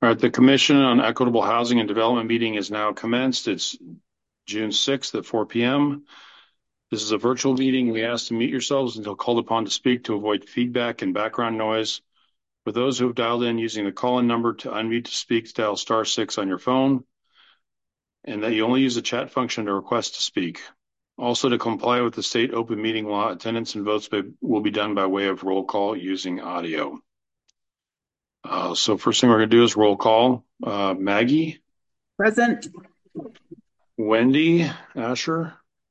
All right, the Commission on Equitable Housing and Development meeting is now commenced. It's June 6th at 4 p.m. This is a virtual meeting. We ask to mute yourselves until called upon to speak to avoid feedback and background noise. For those who have dialed in using the call-in number to unmute to speak, dial *6 on your phone, and that you only use the chat function to request to speak. Also, to comply with the state open meeting law, attendance and votes will be done by way of roll call using audio. So first thing we're going to do is roll call. Maggie? Present. Wendy Asher?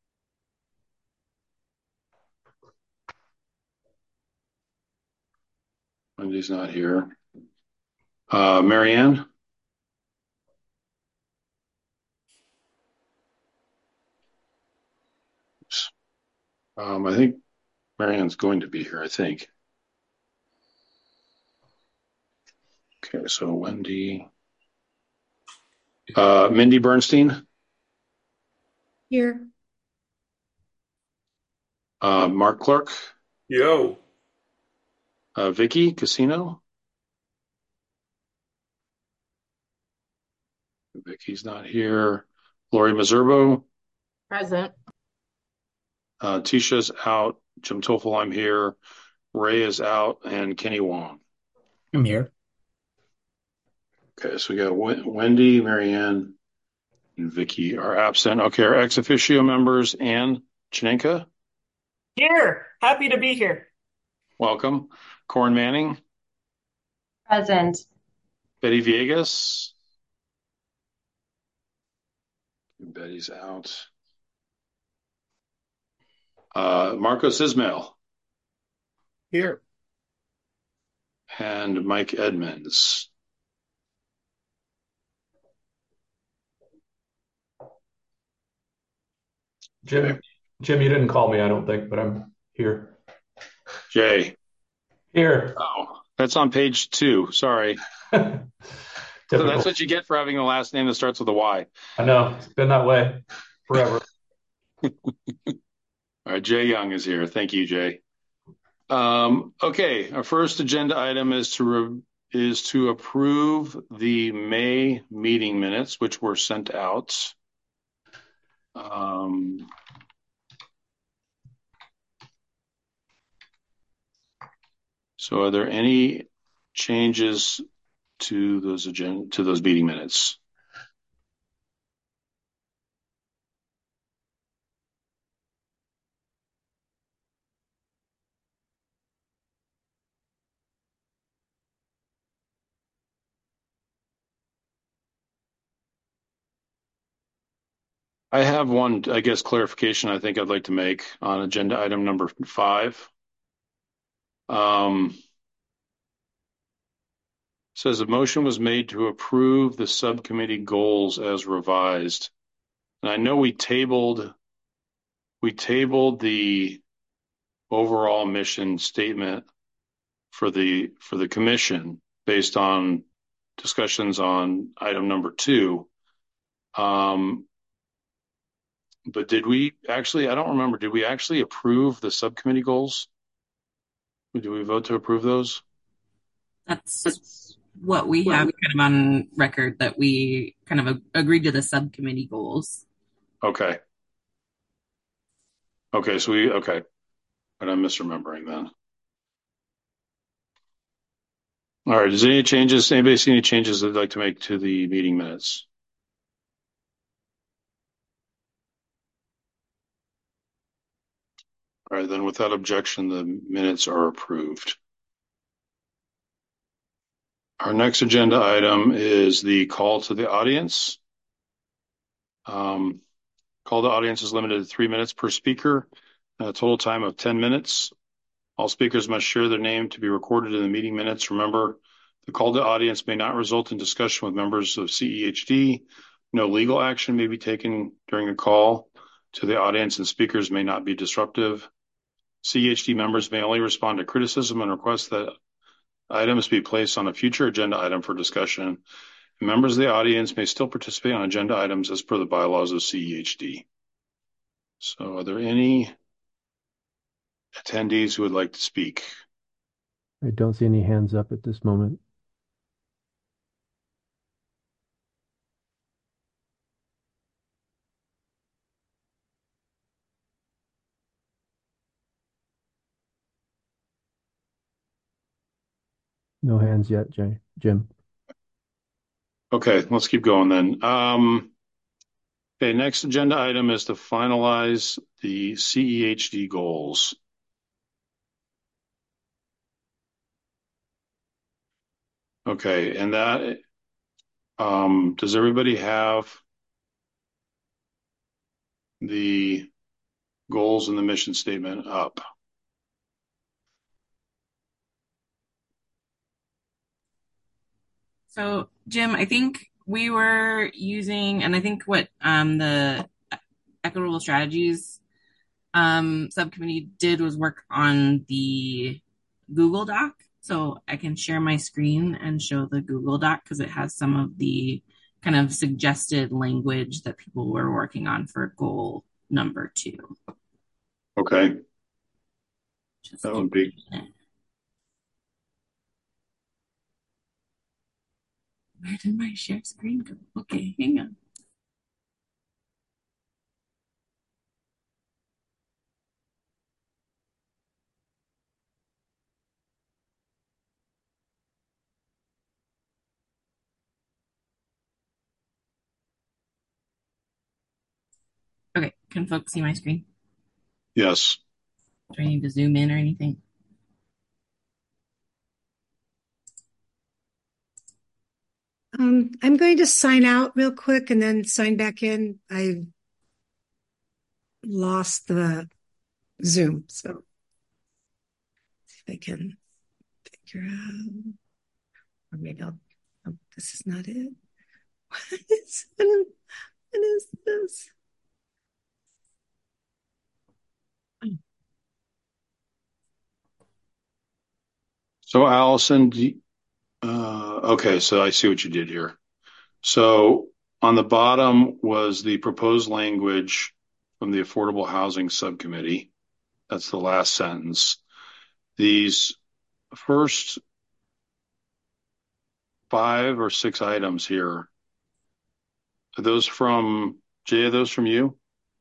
Wendy's not here. Marianne? I think Marianne's going to be here, I think. Okay, so Wendy. Mindy Bernstein? Here. Mark Clark? Yo. Vicky Casino? Vicky's not here. Lori Mazurbo? Present. Tisha's out. Jim Toffel, I'm here. Ray is out, and Kenny Wong. I'm here. Okay, so we got Wendy, Marianne, and Vicky are absent. Okay, our ex officio members, Ann Chinenka. Here. Happy to be here. Welcome. Corin Manning. Present. Betty Viegas. Betty's out. Marcos Ismail. Here. And Mike Edmonds. Jim, you didn't call me, I don't think, but I'm here. Jay. Here. Oh, that's on page 2. Sorry. So that's what you get for having a last name that starts with a Y. I know. It's been that way forever. All right, Jay Young is here. Thank you, Jay. Okay, our first agenda item is to approve the May meeting minutes, which were sent out. So are there any changes to those meeting minutes? I have one, I guess, clarification I think I'd like to make on agenda item number 5. Says a motion was made to approve the subcommittee goals as revised. And I know we tabled the overall mission statement for the commission based on discussions on item number 2. But did we actually, I don't remember, did we actually approve the subcommittee goals? Did we vote to approve those? That's what we have kind of on record, that we kind of agreed to the subcommittee goals. Okay. Okay, so but I'm misremembering then. All right, anybody see any changes they'd like to make to the meeting minutes? All right, then without objection, the minutes are approved. Our next agenda item is the call to the audience. Call to audience is limited to 3 minutes per speaker, a total time of 10 minutes. All speakers must share their name to be recorded in the meeting minutes. Remember, the call to audience may not result in discussion with members of CEHD. No legal action may be taken during a call to the audience, and speakers may not be disruptive. CEHD members may only respond to criticism and request that items be placed on a future agenda item for discussion. And members of the audience may still participate on agenda items as per the bylaws of CEHD. So are there any attendees who would like to speak? I don't see any hands up at this moment. No hands yet, Jim. Okay, let's keep going then. Okay, next agenda item is to finalize the CEHD goals. Okay, and that, does everybody have the goals and the mission statement up? So, Jim, I think we were using, and I think what the Equitable Strategies subcommittee did was work on the Google Doc. So I can share my screen and show the Google Doc because it has some of the kind of suggested language that people were working on for goal number 2. Okay, Just that would be. Where did my share screen go? Okay, hang on. Okay, can folks see my screen? Yes. Do I need to zoom in or anything? I'm going to sign out real quick and then sign back in. I lost the Zoom, so see if I can figure out. Or maybe I'll. Oh, this is not it. What is this? So Allison, okay, so I see what you did here. So on the bottom was the proposed language from the Affordable Housing Subcommittee. That's the last sentence. These first 5 or 6 items here, are those from Jay? Are those from you?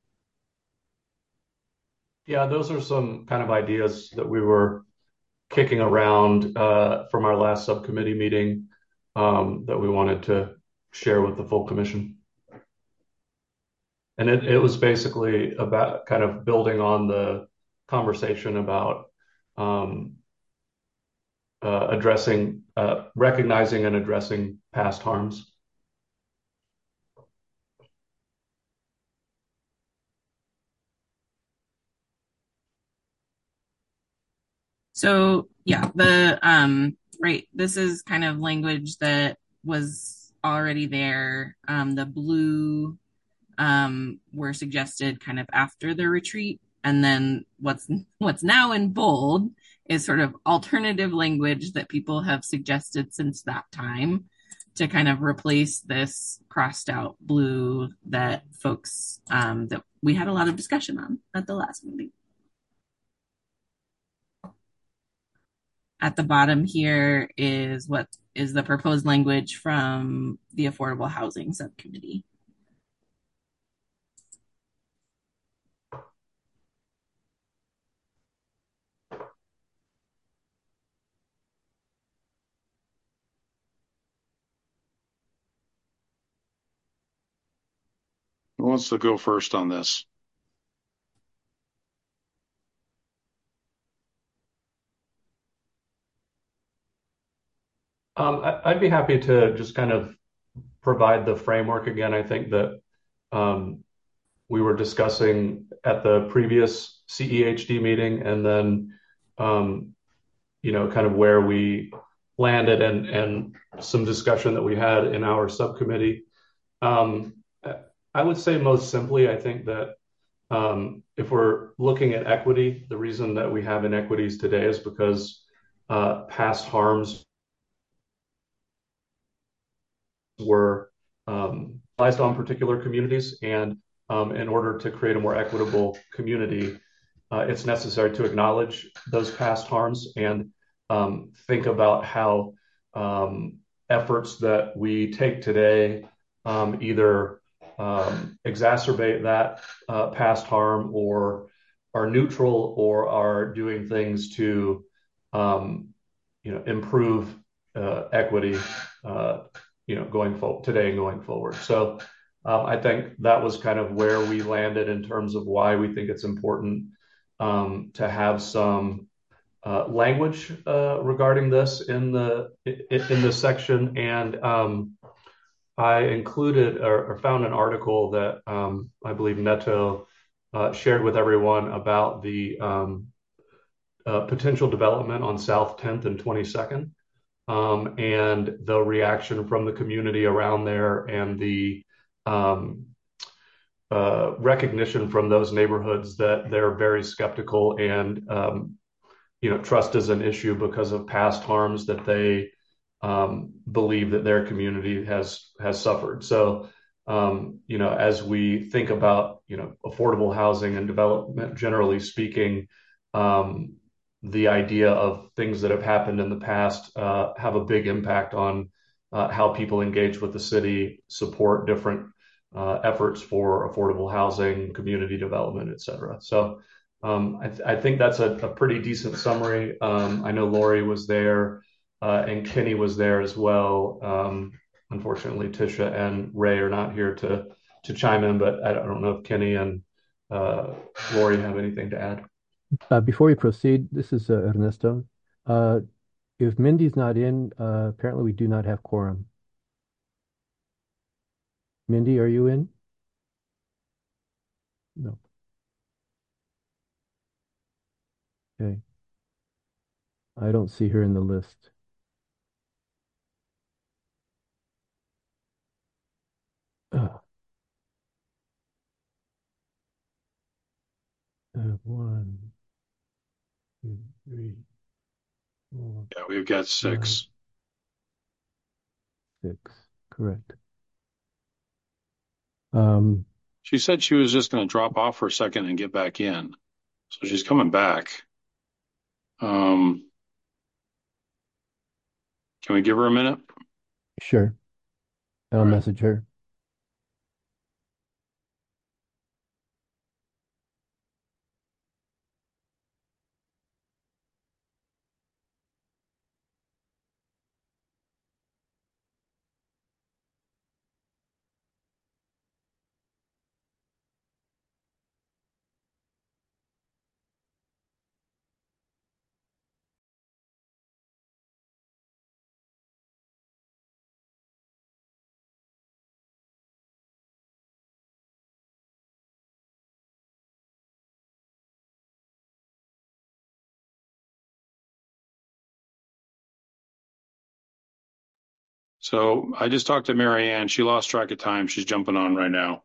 Yeah, those are some kind of ideas that we were kicking around from our last subcommittee meeting that we wanted to share with the full commission. And it was basically about kind of building on the conversation about recognizing and addressing past harms. So yeah, right, this is kind of language that was already there. The blue were suggested kind of after the retreat, and then what's now in bold is sort of alternative language that people have suggested since that time to kind of replace this crossed out blue that folks that we had a lot of discussion on at the last meeting. At the bottom here is what is the proposed language from the Affordable Housing Subcommittee. Who wants to go first on this? I'd be happy to just kind of provide the framework again. I think that we were discussing at the previous CEHD meeting, and then kind of where we landed and some discussion that we had in our subcommittee. I would say most simply, I think that if we're looking at equity, the reason that we have inequities today is because past harms were placed on particular communities, and in order to create a more equitable community, it's necessary to acknowledge those past harms and think about how efforts that we take today either exacerbate that past harm, or are neutral, or are doing things to improve equity, going forward today and going forward. So I think that was kind of where we landed in terms of why we think it's important to have some language regarding this in this section. And I included or found an article that I believe Neto shared with everyone about the potential development on South 10th and 22nd, and the reaction from the community around there, and the recognition from those neighborhoods that they're very skeptical, and trust is an issue because of past harms that they believe that their community has suffered. So, as we think about, affordable housing and development, generally speaking, the idea of things that have happened in the past have a big impact on how people engage with the city, support different efforts for affordable housing, community development, et cetera. So I think that's a pretty decent summary. I know Lori was there and Kenny was there as well. Unfortunately, Tisha and Ray are not here to chime in, but I don't know if Kenny and Lori have anything to add. Before we proceed, this is Ernesto. If Mindy's not in, apparently we do not have quorum. Mindy, are you in? No. Okay. I don't see her in the list. One, two, three, four. Yeah, we've got 6. 6, correct. She said she was just going to drop off for a second and get back in. So she's coming back. Can we give her a minute? Sure. I'll All right. message her. So I just talked to Mary Ann. She lost track of time. She's jumping on right now.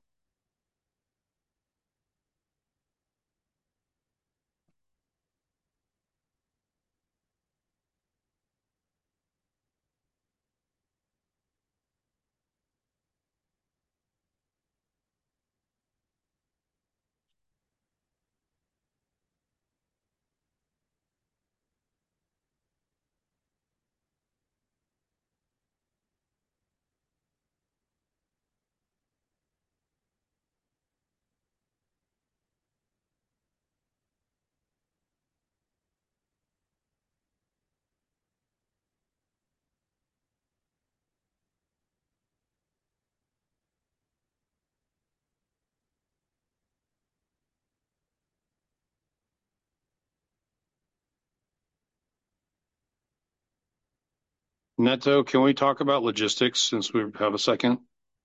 Neto, can we talk about logistics since we have a second?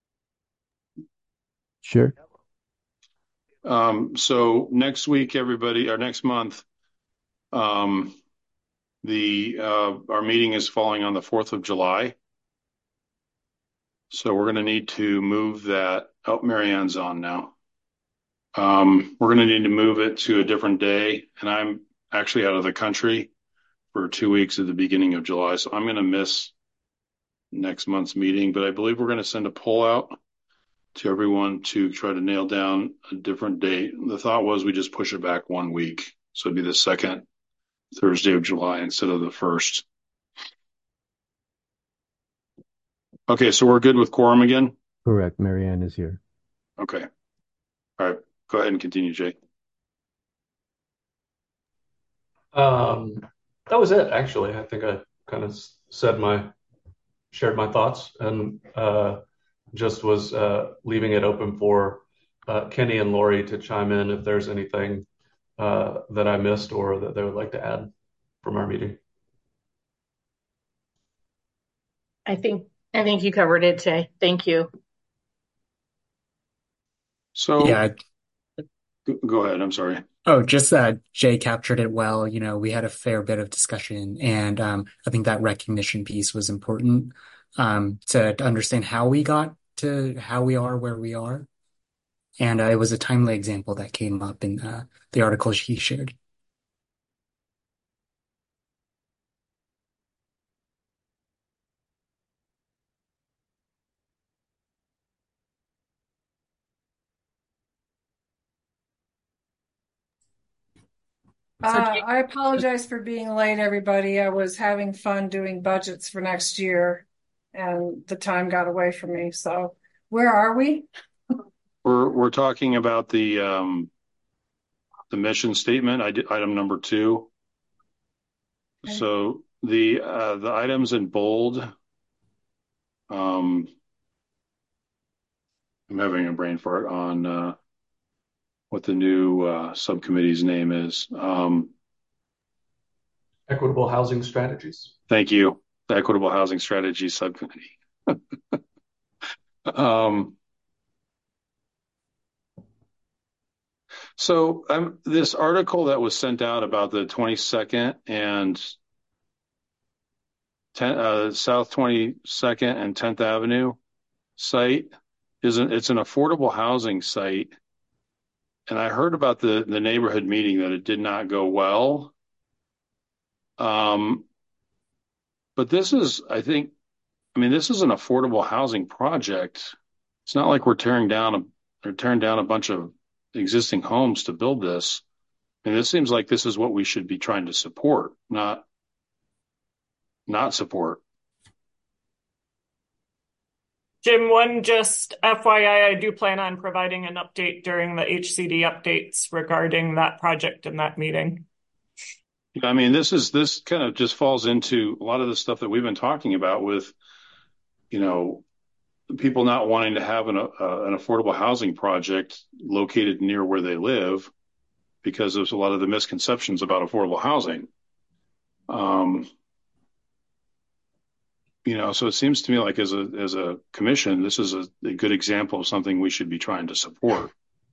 Sure. So next week, everybody, or next month, our meeting is falling on the 4th of July. So we're going to need to move that. Oh, Mary Ann's on now. We're going to need to move it to a different day, and I'm actually out of the country for 2 weeks at the beginning of July, so I'm going to miss next month's meeting, but I believe we're going to send a poll out to everyone to try to nail down a different date. The thought was we just push it back 1 week, so it'd be the second Thursday of July instead of the first. Okay, so we're good with quorum again? Correct. Mary Ann is here. Okay. All right, go ahead and continue, Jay. That was it, actually. I think I kind of shared my thoughts and just was leaving it open for Kenny and Lori to chime in if there's anything that I missed or that they would like to add from our meeting. I think you covered it, Jay. Thank you. So Yeah. go ahead. I'm sorry. Oh, just Jay captured it well. You know, we had a fair bit of discussion, and I think that recognition piece was important to understand how we got to how we are where we are. And it was a timely example that came up in the article he shared. I apologize for being late, everybody. I was having fun doing budgets for next year, and the time got away from me. So, where are we? We're talking about the mission statement, item number 2. Okay. So the items in bold, I'm having a brain fart on what the new subcommittee's name is. Equitable Housing Strategies. Thank you. The Equitable Housing Strategy Subcommittee. So this article that was sent out about the 22nd and South 22nd and 10th Avenue site it's an affordable housing site. And I heard about the neighborhood meeting that it did not go well. But this is, this is an affordable housing project. It's not like we're tearing down a bunch of existing homes to build this. And this seems like this is what we should be trying to support, not support. Jim, just FYI, I do plan on providing an update during the HCD updates regarding that project and that meeting. This kind of just falls into a lot of the stuff that we've been talking about with, people not wanting to have an affordable housing project located near where they live because there's a lot of the misconceptions about affordable housing. So it seems to me like as a commission, this is a good example of something we should be trying to support.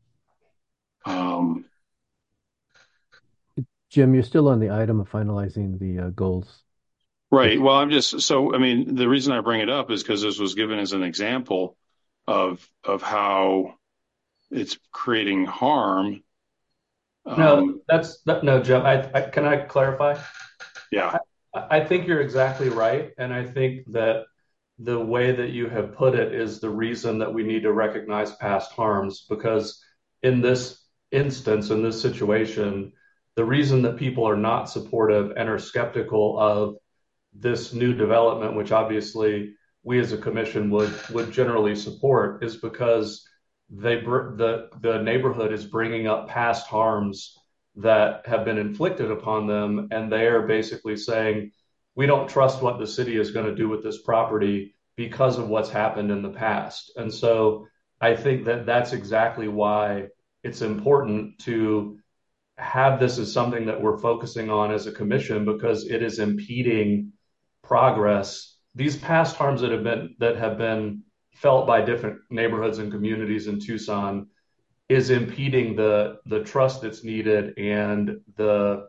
Jim, you're still on the item of finalizing the goals. Right. Well, the reason I bring it up is because this was given as an example of how it's creating harm. No, Jim, can I clarify? Yeah. I think you're exactly right. And I think that the way that you have put it is the reason that we need to recognize past harms, because in this instance, in this situation, the reason that people are not supportive and are skeptical of this new development, which obviously we as a commission would generally support, is because the neighborhood is bringing up past harms that have been inflicted upon them, and they are basically saying, we don't trust what the city is going to do with this property because of what's happened in the past. And so I think that that's exactly why it's important to have this as something that we're focusing on as a commission, because it is impeding progress. These past harms that have been felt by different neighborhoods and communities in Tucson is impeding the trust that's needed and the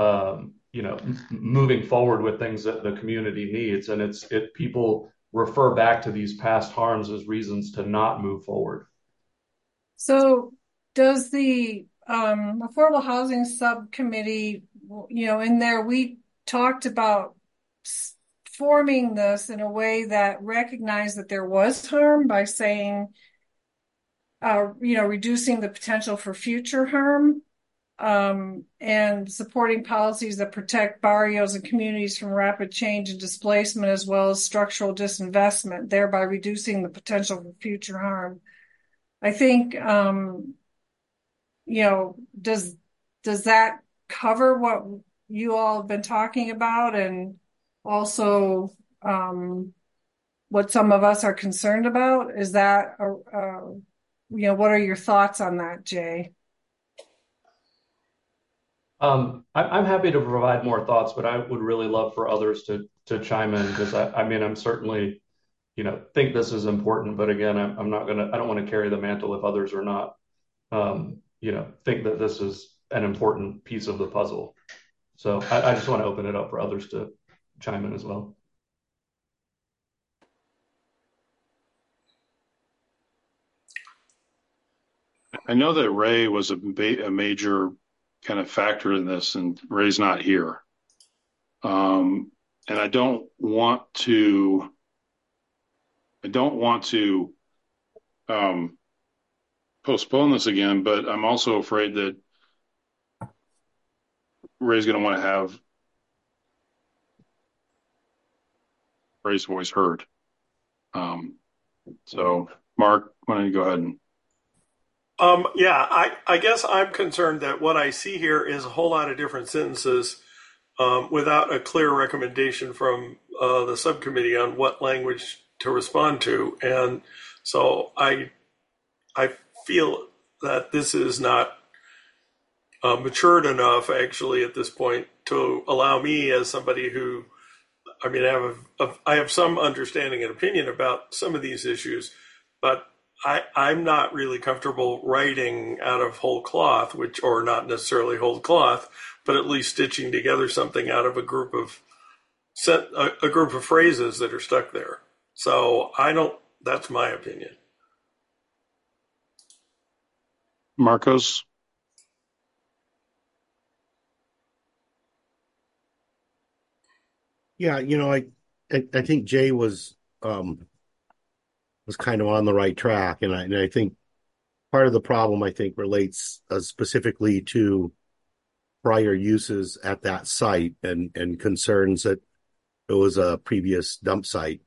moving forward with things that the community needs. And people refer back to these past harms as reasons to not move forward. So does the Affordable Housing Subcommittee, in there we talked about forming this in a way that recognized that there was harm by saying, reducing the potential for future harm, and supporting policies that protect barrios and communities from rapid change and displacement, as well as structural disinvestment, thereby reducing the potential for future harm. I think, does that cover what you all have been talking about? And also, what some of us are concerned about? Is that, what are your thoughts on that, Jay? I'm happy to provide more thoughts, but I would really love for others to chime in because I mean, I'm certainly, think this is important, but again, I don't want to carry the mantle if others are not, think that this is an important piece of the puzzle. So I just want to open it up for others to chime in as well. I know that Ray was a major kind of factor in this, and Ray's not here. And I don't want to postpone this again, but I'm also afraid that Ray's going to want to have Ray's voice heard. So, Mark, why don't you go ahead and... I guess I'm concerned that what I see here is a whole lot of different sentences without a clear recommendation from the subcommittee on what language to respond to. And so I feel that this is not matured enough, actually, at this point to allow me, as somebody who, I have some understanding and opinion about some of these issues, but I'm not really comfortable writing out of whole cloth, or not necessarily whole cloth, but at least stitching together something out of a group of phrases that are stuck there. So that's my opinion. Marcos? Yeah, I think Jay was kind of on the right track, and I think part of the problem relates specifically to prior uses at that site and concerns that it was a previous dump site,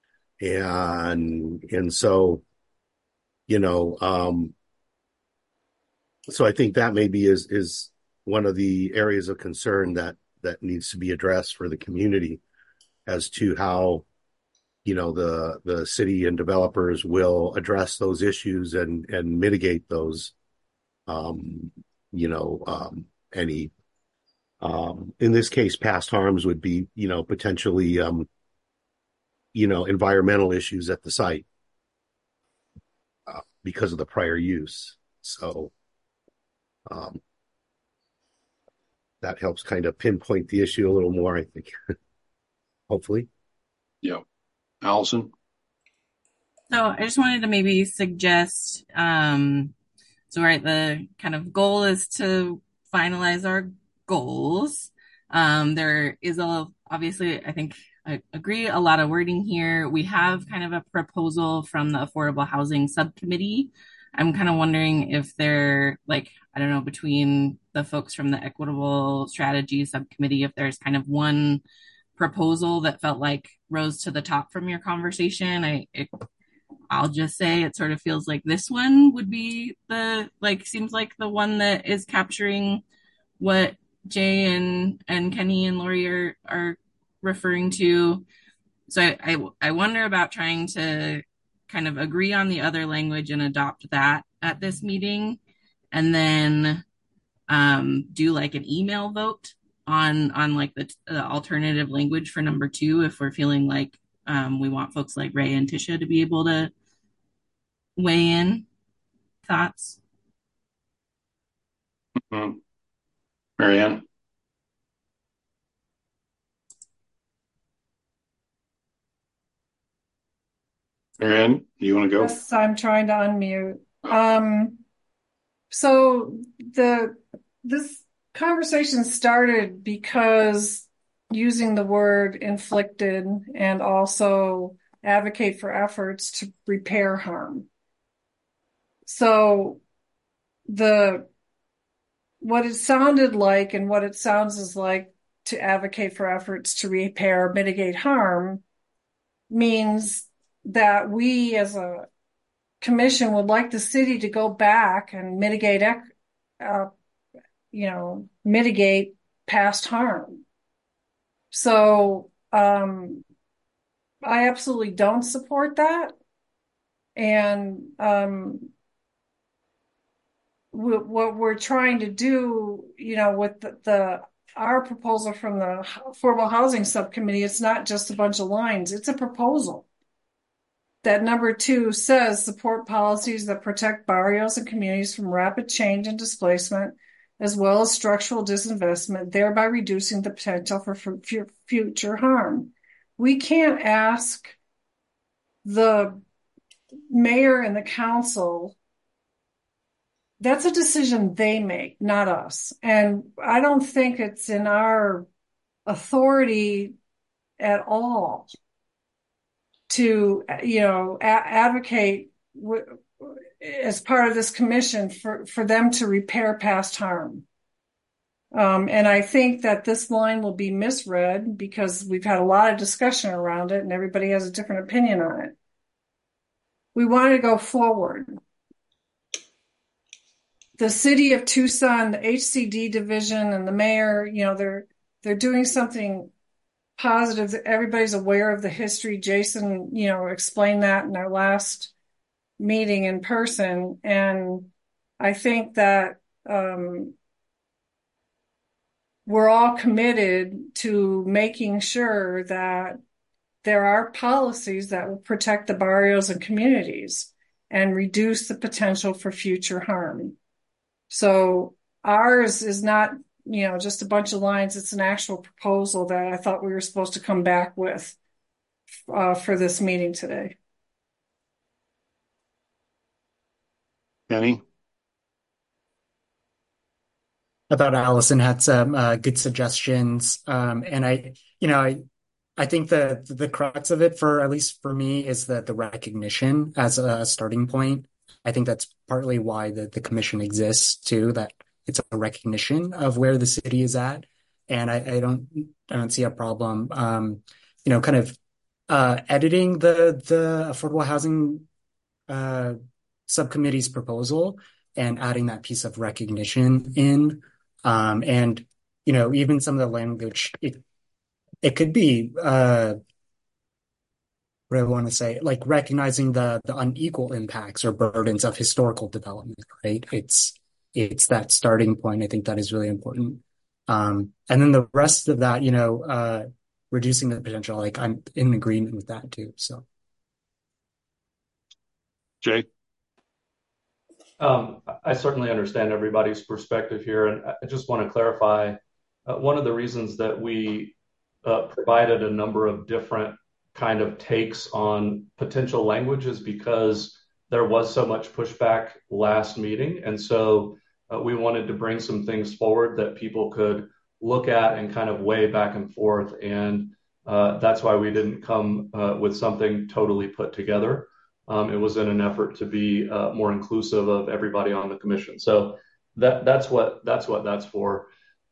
and so so I think that maybe is one of the areas of concern that needs to be addressed for the community as to how the city and developers will address those issues and mitigate those any in this case past harms would be potentially environmental issues at the site because of the prior use. So that helps kind of pinpoint the issue a little more, I think. Hopefully. Yeah. Allison? So I just wanted to maybe suggest, the kind of goal is to finalize our goals. There is obviously, I think I agree, a lot of wording here. We have kind of a proposal from the Affordable Housing Subcommittee. I'm kind of wondering if they're between the folks from the Equitable Strategy Subcommittee, if there's kind of one proposal that felt like rose to the top from your conversation. I'll just say it sort of feels like this one would be seems like the one that is capturing what Jay and Kenny and Lori are referring to. So I wonder about trying to kind of agree on the other language and adopt that at this meeting, and then do an email vote on the alternative language for number 2 if we're feeling like we want folks like Ray and Tisha to be able to weigh in. Thoughts? Mm-hmm. Marianne? Marianne, you want to go? Yes, I'm trying to unmute. So this conversation started because using the word inflicted and also advocate for efforts to repair harm. So what it sounded like and what it sounds is like to advocate for efforts to repair or mitigate harm means that we as a commission would like the city to go back and mitigate past harm. So I absolutely don't support that. And what we're trying to do, with our proposal from the Affordable Housing Subcommittee, it's not just a bunch of lines, it's a proposal. That number 2 says support policies that protect barrios and communities from rapid change and displacement, as well as structural disinvestment, thereby reducing the potential for future harm. We can't ask the mayor and the council. That's a decision they make, not us. And I don't think it's in our authority at all to, advocate as part of this commission for them to repair past harm. And I think that this line will be misread because we've had a lot of discussion around it and everybody has a different opinion on it. We want to go forward. The city of Tucson, the HCD division, and the mayor, they're doing something positive. Everybody's aware of the history. Jason, explained that in our last meeting in person. And I think that we're all committed to making sure that there are policies that will protect the barrios and communities and reduce the potential for future harm. So ours is not, just a bunch of lines. It's an actual proposal that I thought we were supposed to come back with for this meeting today. Kenny? I thought Allison had some good suggestions. And I think the crux of it, for at least for me, is the recognition as a starting point. I think that's partly why the commission exists too, that it's a recognition of where the city is at. And I don't see a problem, kind of editing the Affordable Housing Subcommittee's proposal and adding that piece of recognition in. And, even some of the language, it could be, what I want to say, like recognizing the unequal impacts or burdens of historical development, right? It's that starting point. I think that is really important. And then the rest of that, reducing the potential, like I'm in agreement with that too. So. Jay? I certainly understand everybody's perspective here. And I just want to clarify, one of the reasons that we provided a number of different kind of takes on potential language is because there was so much pushback last meeting. And so we wanted to bring some things forward that people could look at and kind of weigh back and forth. And that's why we didn't come with something totally put together. It was in an effort to be more inclusive of everybody on the commission. So that's what that's for.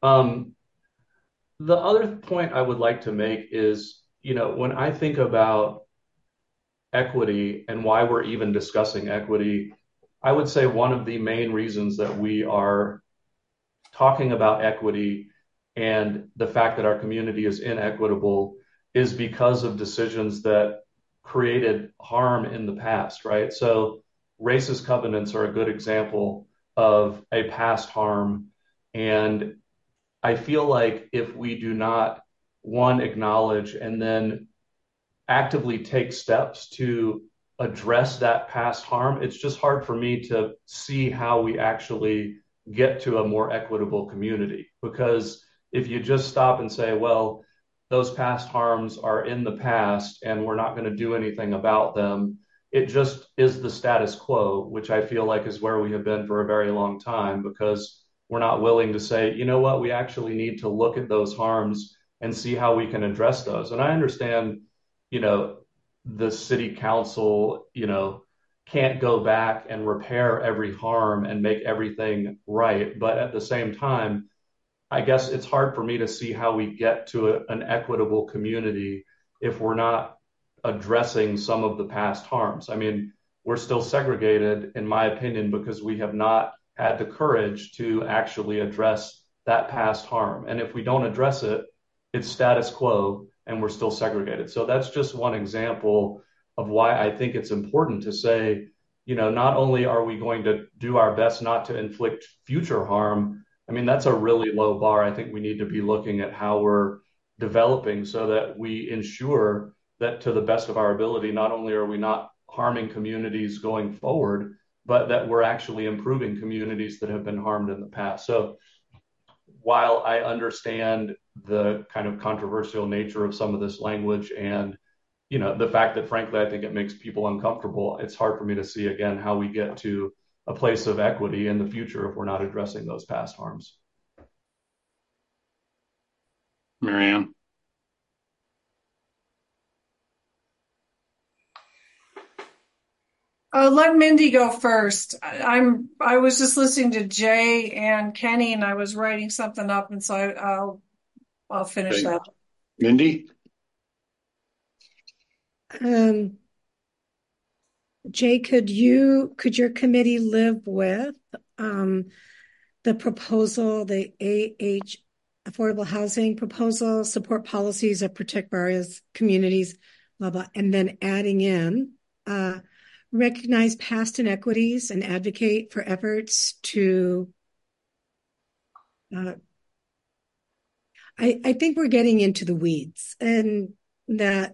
The other point I would like to make is, when I think about equity and why we're even discussing equity, I would say one of the main reasons that we are talking about equity and the fact that our community is inequitable is because of decisions that created harm in the past, right? So racist covenants are a good example of a past harm. And I feel like if we do not, one, acknowledge and then actively take steps to address that past harm, it's just hard for me to see how we actually get to a more equitable community. Because if you just stop and say, well, those past harms are in the past and we're not going to do anything about them, it just is the status quo, which I feel like is where we have been for a very long time, because we're not willing to say, you know what, we actually need to look at those harms and see how we can address those. And I understand, the city council, can't go back and repair every harm and make everything right. But at the same time, I guess it's hard for me to see how we get to an equitable community if we're not addressing some of the past harms. I mean, we're still segregated, in my opinion, because we have not had the courage to actually address that past harm. And if we don't address it, it's status quo. and we're still segregated. So that's just one example of why I think it's important to say, not only are we going to do our best not to inflict future harm, I mean, that's a really low bar. I think we need to be looking at how we're developing so that we ensure that to the best of our ability, not only are we not harming communities going forward, but that we're actually improving communities that have been harmed in the past. So while I understand the kind of controversial nature of some of this language and the fact that, frankly, I think it makes people uncomfortable, it's hard for me to see, again, how we get to a place of equity in the future if we're not addressing those past harms. Marianne? Let Mindy go first. I was just listening to Jay and Kenny, and I was writing something up, and so I'll finish that. Mindy? Jay, could your committee live with the proposal, the affordable housing proposal, support policies that protect various communities, blah, blah, and then adding in recognize past inequities and advocate for efforts to I think we're getting into the weeds, and that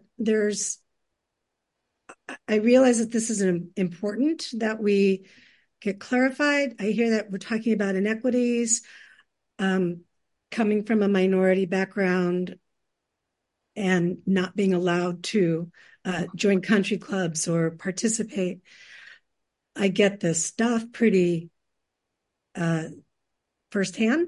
I realize that this is important that we get clarified. I hear that we're talking about inequities, coming from a minority background and not being allowed to join country clubs or participate. I get this stuff pretty firsthand.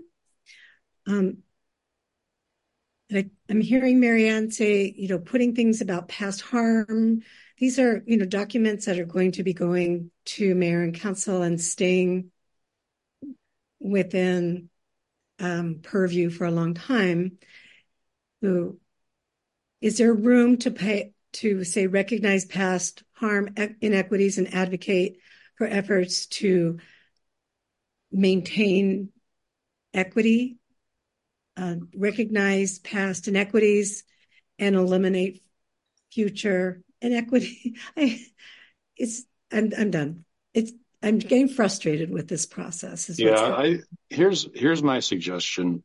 I'm hearing Marianne say, putting things about past harm. These are, documents that are going to be going to mayor and council and staying within purview for a long time. So is there room to say recognize past harm, inequities, and advocate for efforts to maintain equity, recognize past inequities, and eliminate future inequity? I'm done. I'm getting frustrated with this process. Here's my suggestion,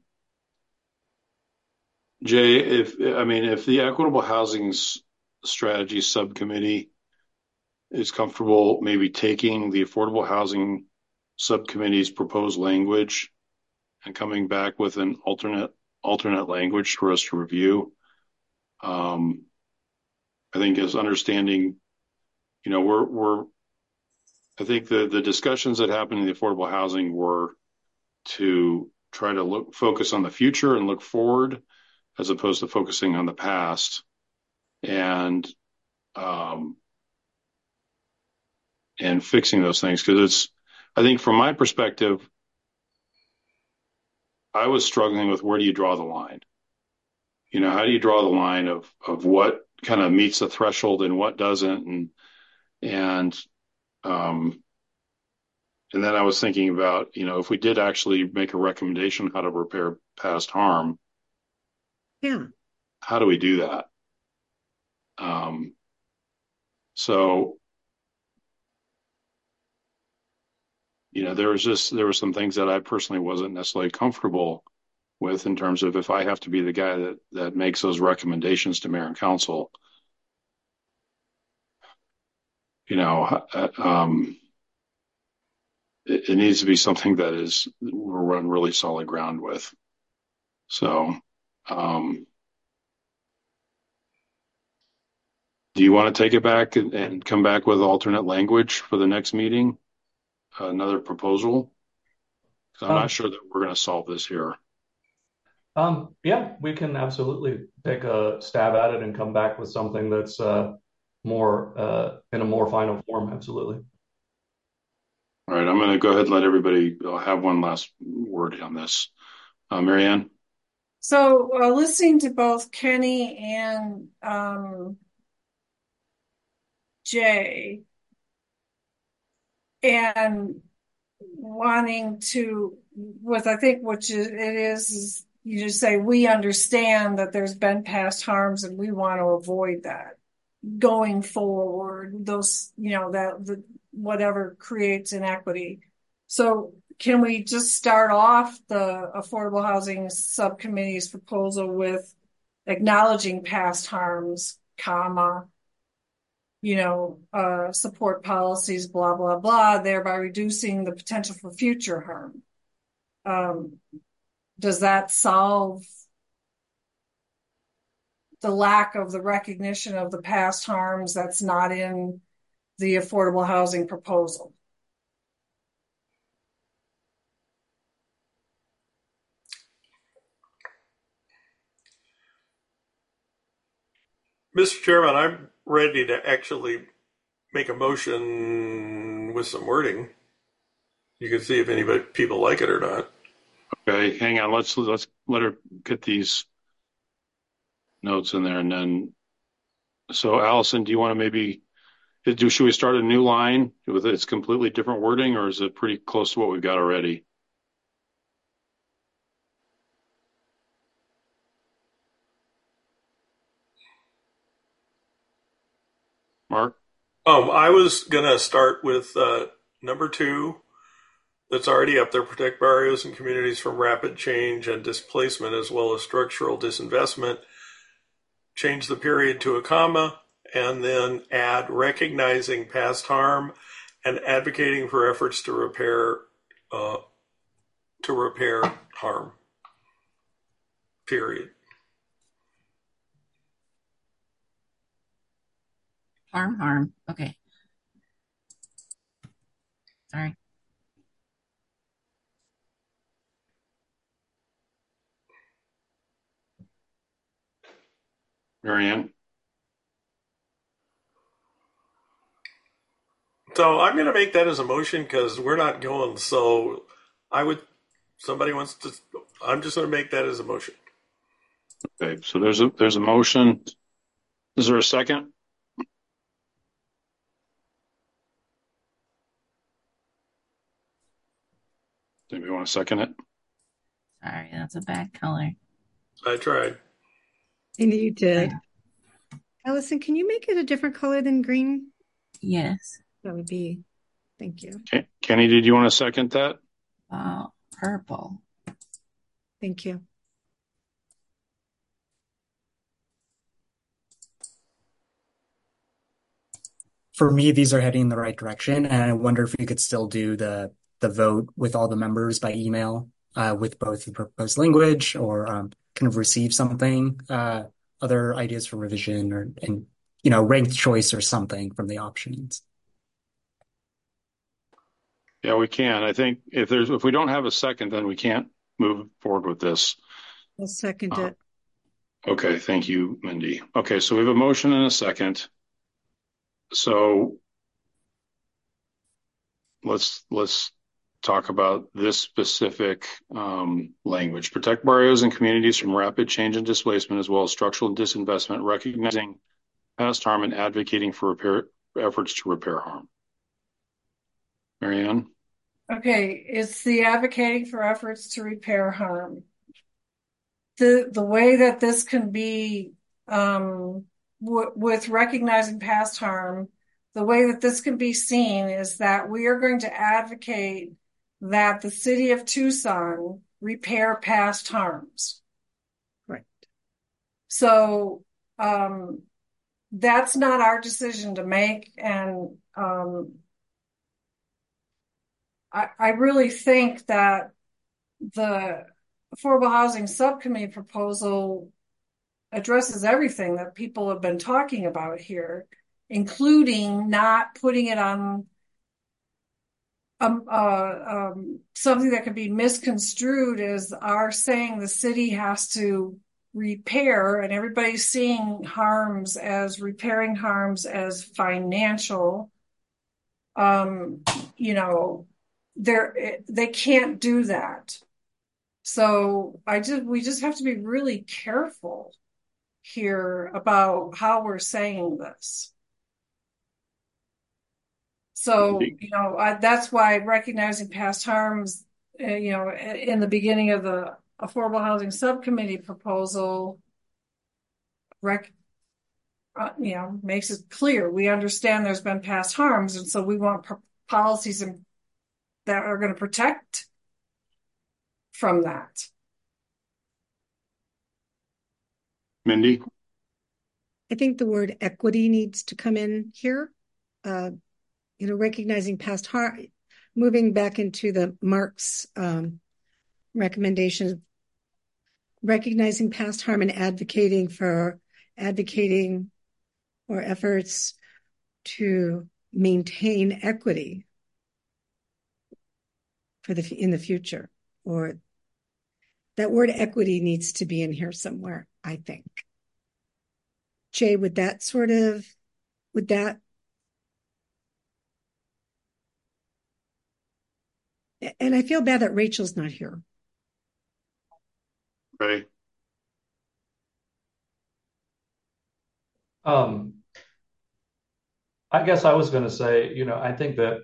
Jay. If the Equitable Housing Strategy Subcommittee is comfortable maybe taking the Affordable Housing Subcommittee's proposed language and coming back with an alternate language for us to review, I think is understanding, I think the discussions that happened in the affordable housing were to try to focus on the future and look forward as opposed to focusing on the past. And fixing those things. Because I think from my perspective, I was struggling with where do you draw the line? How do you draw the line of what kind of meets the threshold and what doesn't? And then I was thinking about, if we did actually make a recommendation on how to repair past harm, how do we do that? So, there were some things that I personally wasn't necessarily comfortable with in terms of if I have to be the guy that makes those recommendations to mayor and council, it needs to be something that we're on really solid ground with. So, do you want to take it back and come back with alternate language for the next meeting? Another proposal? I'm not sure that we're going to solve this here. Yeah, we can absolutely take a stab at it and come back with something that's more in a more final form. Absolutely. All right, I'm going to go ahead and let everybody have one last word on this. Marianne? So listening to both Kenny and Jay, and wanting to, I think it is you just say, we understand that there's been past harms and we want to avoid that going forward, those, that whatever creates inequity. So can we just start off the Affordable Housing Subcommittee's proposal with acknowledging past harms, comma, support policies, blah, blah, blah, thereby reducing the potential for future harm? Does that solve the lack of the recognition of the past harms that's not in the affordable housing proposal? Mr. Chairman, I'm ready to actually make a motion with some wording. You can see if people like it or not. Okay, hang on. Let's let her get these notes in there, and then. So, Allison, do you want to should we start a new line with its completely different wording, or is it pretty close to what we've got already? Mark? I was going to start with number 2 that's already up there, protect barrios and communities from rapid change and displacement as well as structural disinvestment. Change the period to a comma and then add recognizing past harm and advocating for efforts to repair harm. Period. Harm. Okay. Sorry. Marianne? So I'm going to make that as a motion because we're not going. So I'm just going to make that as a motion. Okay, so there's a motion. Is there a second? Anybody want to second it? Sorry, that's a bad color. I tried. And you did. Allison, can you make it a different color than green? Yes. That would be, thank you. Okay. Kenny, did you want to second that? Purple. Thank you. For me, these are heading in the right direction, and I wonder if we could still do the vote with all the members by email with both the proposed language or kind of receive something, other ideas for revision and ranked choice or something from the options. Yeah, we can. I think if we don't have a second, then we can't move forward with this. I'll second it. Okay, thank you, Mindy. Okay, so we have a motion and a second. So let's talk about this specific language. Protect barrios and communities from rapid change and displacement, as well as structural disinvestment, recognizing past harm and advocating for efforts to repair harm. Marianne? Okay, it's the advocating for efforts to repair harm. The way that this can be, with recognizing past harm, the way that this can be seen is that we are going to advocate that the city of Tucson repair past harms. Right. So that's not our decision to make, and I really think that the Affordable Housing Subcommittee proposal addresses everything that people have been talking about here, including not putting it on something that could be misconstrued as our saying the city has to repair, and everybody's seeing repairing harms as financial. They can't do that. So we just have to be really careful here about how we're saying this. So, that's why recognizing past harms, in the beginning of the Affordable Housing Subcommittee proposal makes it clear. We understand there's been past harms, and so we want policies that are going to protect from that. Mindy? I think the word equity needs to come in here. Recognizing past harm, moving back into the Mark's recommendation, recognizing past harm and advocating for efforts to maintain equity in the future. Or that word equity needs to be in here somewhere, I think. Jay, would that? And I feel bad that Rachel's not here. Right. I guess I was going to say, I think that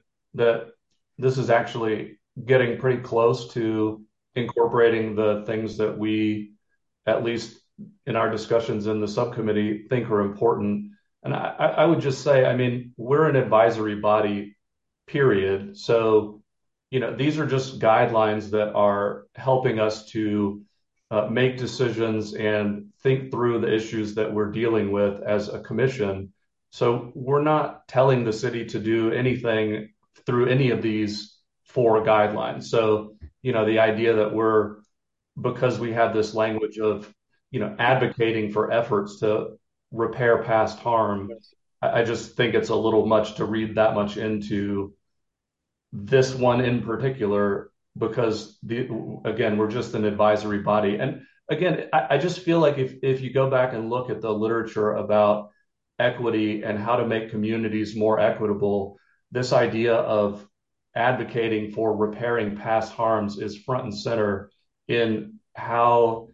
this is actually getting pretty close to incorporating the things that we, at least in our discussions in the subcommittee, think are important. And I would just say, we're an advisory body, period. So, these are just guidelines that are helping us to make decisions and think through the issues that we're dealing with as a commission. So we're not telling the city to do anything through any of these 4 guidelines. So, the idea that because we have this language of, advocating for efforts to repair past harm, I just think it's a little much to read that much into this one in particular, because again, we're just an advisory body. And again, I just feel like if you go back and look at the literature about equity and how to make communities more equitable, this idea of advocating for repairing past harms is front and center in how,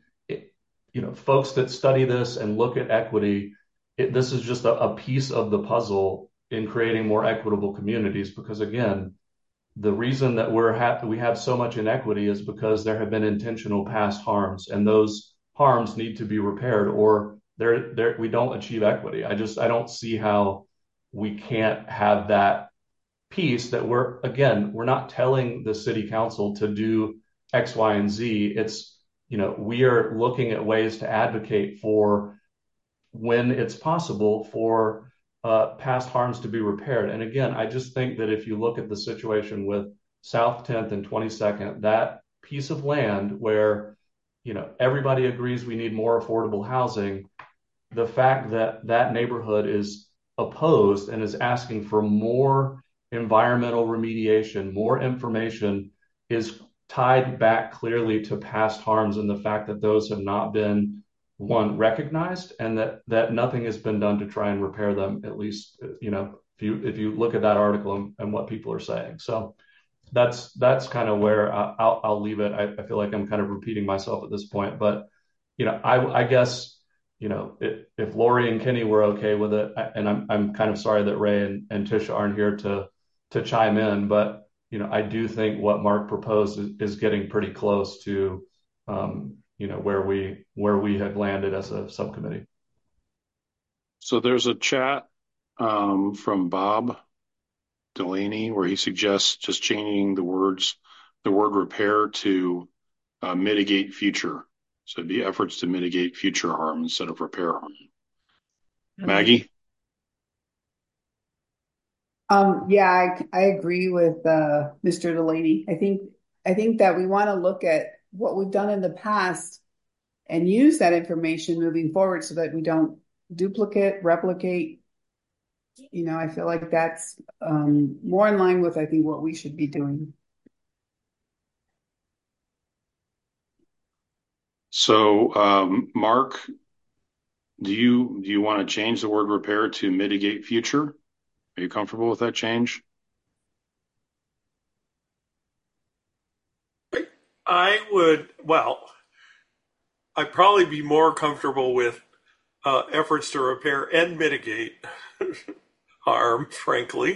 folks that study this and look at equity, this is just a piece of the puzzle in creating more equitable communities. Because again, the reason that we have so much inequity is because there have been intentional past harms, and those harms need to be repaired, or we don't achieve equity. I don't see how we can't have that piece that we're not telling the city council to do X, Y, and Z. It's, we are looking at ways to advocate for, when it's possible, for past harms to be repaired. And again, I just think that if you look at the situation with South 10th and 22nd, that piece of land where, everybody agrees we need more affordable housing, the fact that that neighborhood is opposed and is asking for more environmental remediation, more information, is tied back clearly to past harms and the fact that those have not been, one, recognized, and that nothing has been done to try and repair them, at least, if you look at that article and what people are saying. So that's kind of where I'll leave it. I feel like I'm kind of repeating myself at this point, but, I guess, if Lori and Kenny were okay with it, and I'm kind of sorry that Ray and Tisha aren't here to chime in, but, I do think what Mark proposed is getting pretty close to, where we have landed as a subcommittee. So there's a chat from Bob Delaney where he suggests just changing the word repair to mitigate future. So it'd be efforts to mitigate future harm instead of repair harm. Maggie? Yeah, I agree with Mr. Delaney. I think that we want to look at what we've done in the past and use that information moving forward so that we don't replicate. I feel like that's more in line with, I think, what we should be doing. So, Mark, do you want to change the word repair to mitigate future? Are you comfortable with that change? I'd probably be more comfortable with efforts to repair and mitigate harm, frankly.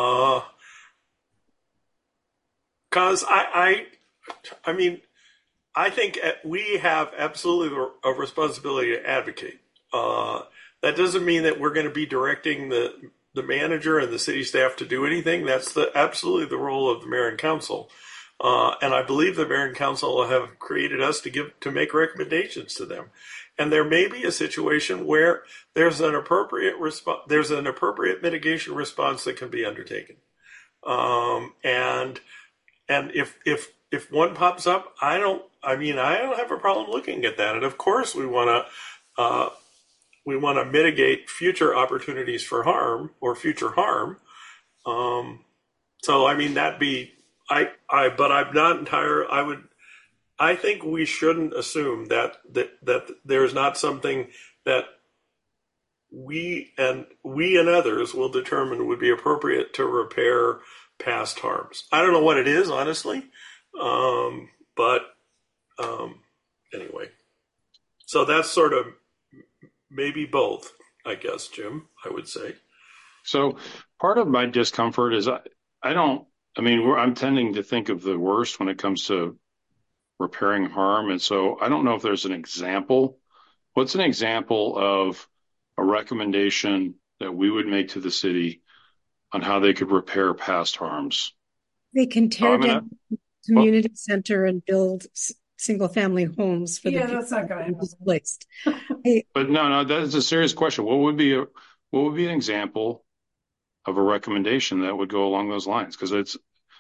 Because I think we have absolutely a responsibility to advocate. That doesn't mean that we're going to be directing the manager and the city staff to do anything. That's absolutely the role of the mayor and council. And I believe the mayor and council have created us to make recommendations to them. And there may be a situation where there's an appropriate mitigation response that can be undertaken. And if one pops up, I don't have a problem looking at that. And of course, we want to mitigate future opportunities for harm or future harm. So I mean but I'm not entirely. I think we shouldn't assume that there's not something that we and others will determine would be appropriate to repair past harms. I don't know what it is, honestly, but anyway. So that's sort of maybe both, I guess, Jim, I would say. So part of my discomfort is I'm tending to think of the worst when it comes to repairing harm. And so I don't know if there's an example. What's an example of a recommendation that we would make to the city on how they could repair past harms? They can tear down the community center and build single-family homes for the people that's not going to displaced. But no, that's a serious question. What would be an example of a recommendation that would go along those lines? Because it's,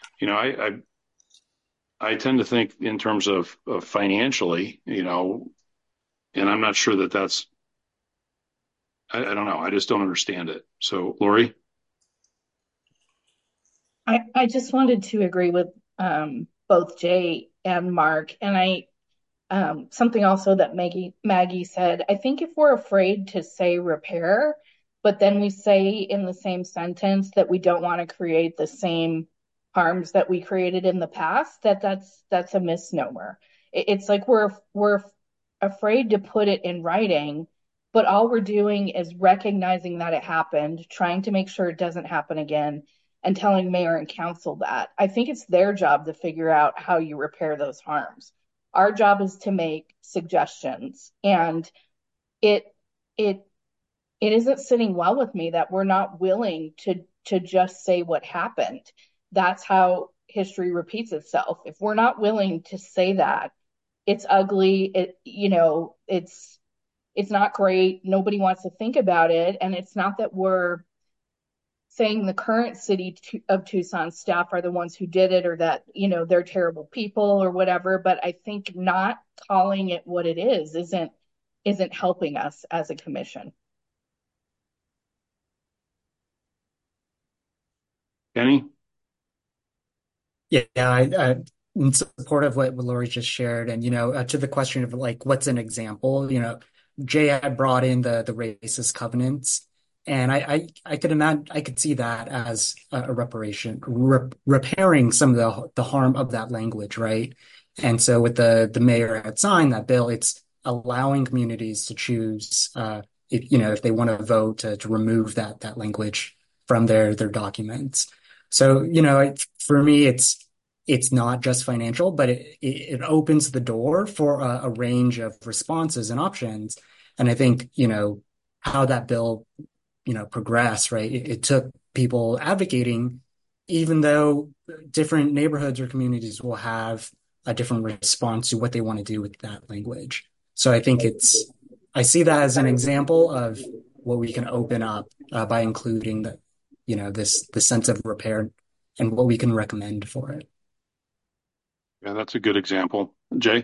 I tend to think in terms of financially, and I'm not sure that that's. I don't know. I just don't understand it. So, Lori? I just wanted to agree with both Jay and Mark. And something also that Maggie said, I think if we're afraid to say repair, but then we say in the same sentence that we don't want to create the same harms that we created in the past, that's a misnomer. It's like we're afraid to put it in writing, but all we're doing is recognizing that it happened, trying to make sure it doesn't happen again, and telling mayor and council that. I think it's their job to figure out how you repair those harms. Our job is to make suggestions, and it isn't sitting well with me that we're not willing to just say what happened. That's how history repeats itself. If we're not willing to say that, it's ugly. It's not great. Nobody wants to think about it. And it's not that we're saying the current city of Tucson staff are the ones who did it, or that, they're terrible people or whatever. But I think not calling it what it isn't helping us as a commission. Kenny? Yeah, I in support of what Lori just shared, and to the question of what's an example, Jay had brought in the racist covenants, and I could imagine, I could see that as a reparation, repairing some of the harm of that language, right? And so with the mayor had signed that bill, it's allowing communities to choose if they want to vote to remove that language from their documents. So, for me, it's not just financial, but it opens the door for a range of responses and options. And I think, how that bill, progressed, right? It took people advocating, even though different neighborhoods or communities will have a different response to what they want to do with that language. So I think I see that as an example of what we can open up by including the sense of repair and what we can recommend for it. Yeah, that's a good example. Jay?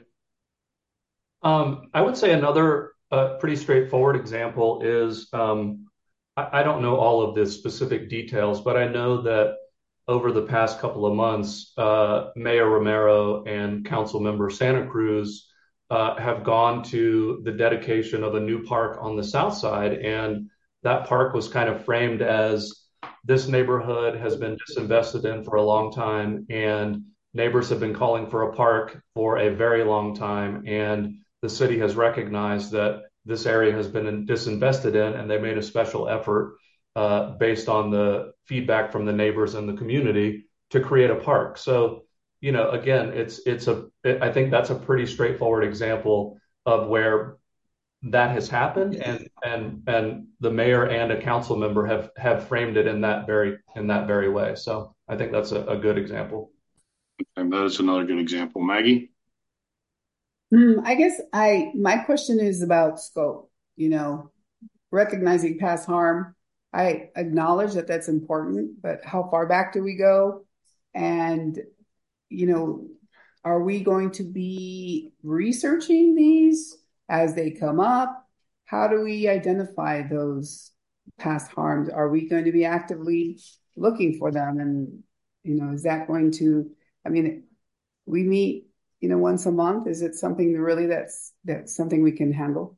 I would say another pretty straightforward example is, I don't know all of the specific details, but I know that over the past couple of months, Mayor Romero and Councilmember Santa Cruz have gone to the dedication of a new park on the south side. And that park was kind of framed as, this neighborhood has been disinvested in for a long time, and neighbors have been calling for a park for a very long time. And the city has recognized that this area has been disinvested in, and they made a special effort based on the feedback from the neighbors and the community to create a park. So again, I think that's a pretty straightforward example of where that has happened, and the mayor and a council member have framed it in that very way. So I think that's a good example. And that is another good example. Maggie? I guess my question is about scope, recognizing past harm. I acknowledge that that's important, but how far back do we go? And, are we going to be researching these as they come up? How do we identify those past harms? Are we going to be actively looking for them? And, is that going to, we meet, once a month. Is it something really that's something we can handle?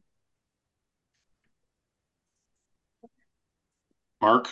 Mark?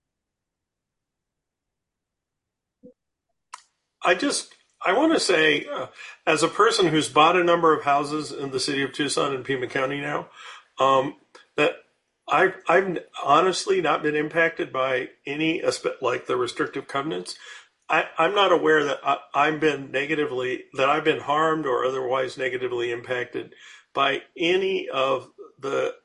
I want to say, as a person who's bought a number of houses in the city of Tucson and Pima County now, that I've honestly not been impacted by any aspect like the restrictive covenants. I'm not aware that I've been harmed or otherwise negatively impacted by any of the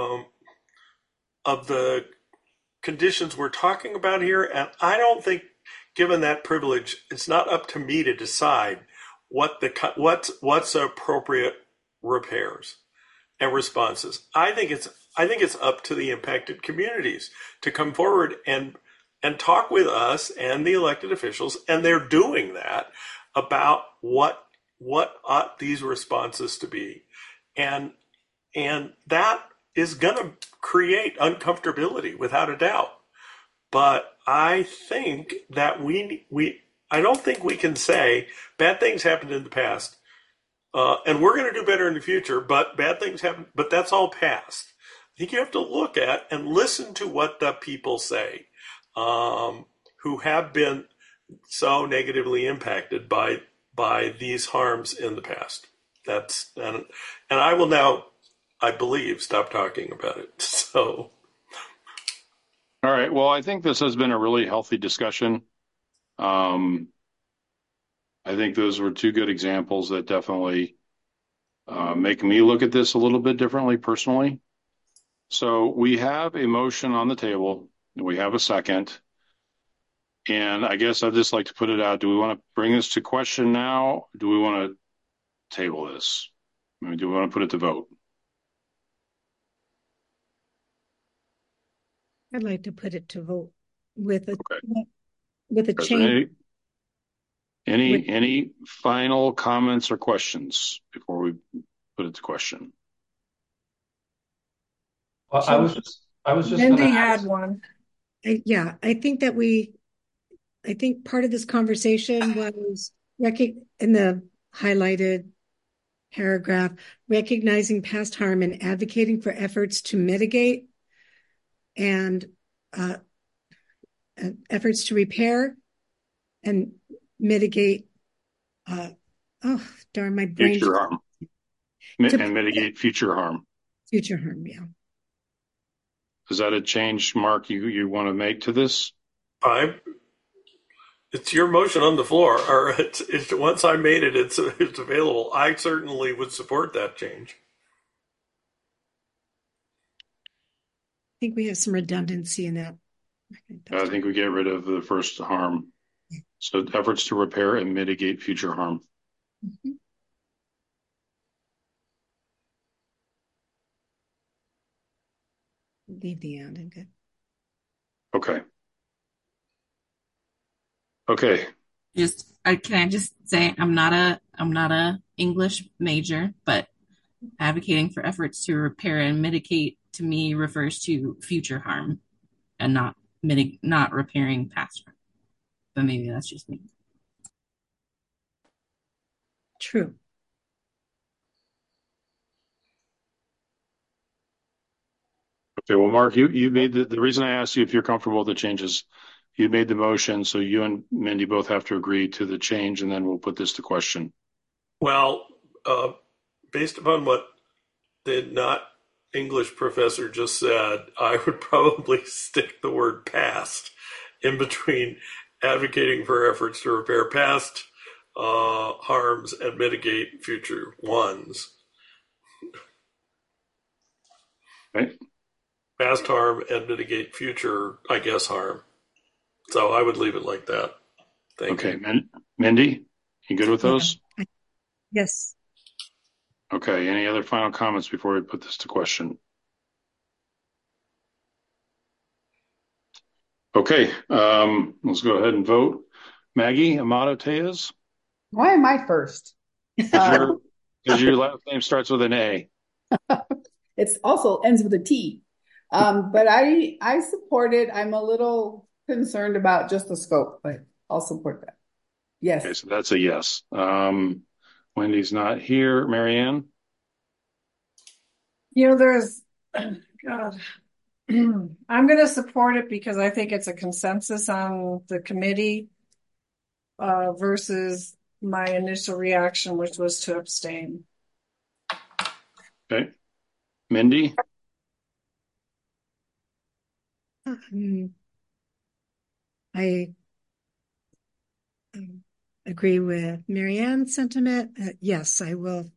conditions we're talking about here, and I don't think, given that privilege, it's not up to me to decide what's appropriate repairs and responses. I think it's up to the impacted communities to come forward and talk with us and the elected officials, and they're doing that, about what ought these responses to be, and that is going to create uncomfortability without a doubt. But I think that I don't think we can say bad things happened in the past, and we're going to do better in the future, but bad things happen, but that's all past. I think you have to look at and listen to what the people say, who have been so negatively impacted by these harms in the past. And I will now, I believe, stop talking about it. So. All right. Well, I think this has been a really healthy discussion. I think those were two good examples that definitely make me look at this a little bit differently personally. So we have a motion on the table, and we have a second. And I guess I'd just like to put it out. Do we want to bring this to question now? Or do we want to table this? Do we want to put it to vote? I'd like to put it to vote with a change. Any final comments or questions before we put it to question? Well, I was just Mindy had one. I think part of this conversation was in the highlighted paragraph, recognizing past harm and advocating for efforts to mitigate and efforts to repair and mitigate. My brain. Future harm. And mitigate future harm. Future harm, yeah. Is that a change, Mark, you want to make to this? It's your motion on the floor, or once I made it, it's available. I certainly would support that change. I think we have some redundancy in that. I think we get rid of the first harm. So efforts to repair and mitigate future harm. Mm-hmm. Leave the end and good. Okay. Can I just say I'm not a English major, but advocating for efforts to repair and mitigate to me refers to future harm and not repairing past harm. But maybe that's just me. True. Okay, well, Mark, you made the reason I asked you if you're comfortable with the changes, you made the motion, so you and Mindy both have to agree to the change, and then we'll put this to question. Well, based upon what the not English professor just said, I would probably stick the word past in between advocating for efforts to repair past harms and mitigate future ones. Okay. Past harm and mitigate future, I guess, harm. So I would leave it like that. Thank you. Mindy, you good with those? Yes. Okay. Any other final comments before we put this to question? Okay. Let's go ahead and vote. Maggie Amato Tejas? Why am I first? Because your last name starts with an A. It also ends with a T. But I support it. I'm a little concerned about just the scope, but I'll support that. Yes. Okay, so that's a yes. Wendy's not here. Marianne? There's, God, I'm going to support it because I think it's a consensus on the committee versus my initial reaction, which was to abstain. Okay. Mindy? I agree with Marianne's sentiment. Yes, I will.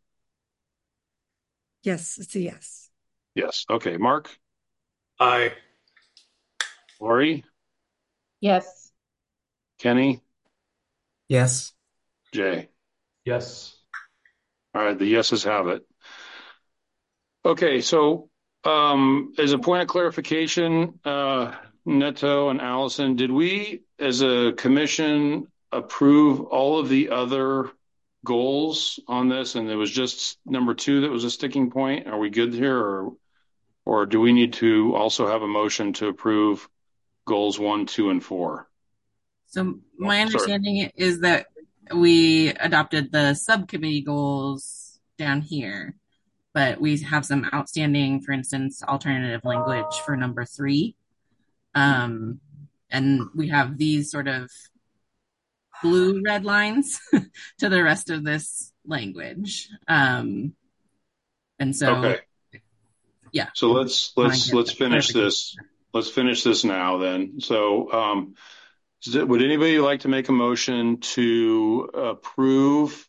Yes, it's a yes. Yes. Okay. Mark? Aye. Lori? Yes. Kenny? Yes. Jay? Yes. All right. The yeses have it. Okay. So as a point of clarification, Neto and Allison, did we as a commission approve all of the other goals on this, and it was just number 2 that was a sticking point? Are we good here, or do we need to also have a motion to approve goals 1, 2, and 4? So my understanding is that we adopted the subcommittee goals down here, but we have some outstanding, for instance, alternative language for number 3. And we have these sort of blue red lines to the rest of this language. And so, okay. Yeah. So let's finish this. Let's finish this now then. So, would anybody like to make a motion to approve?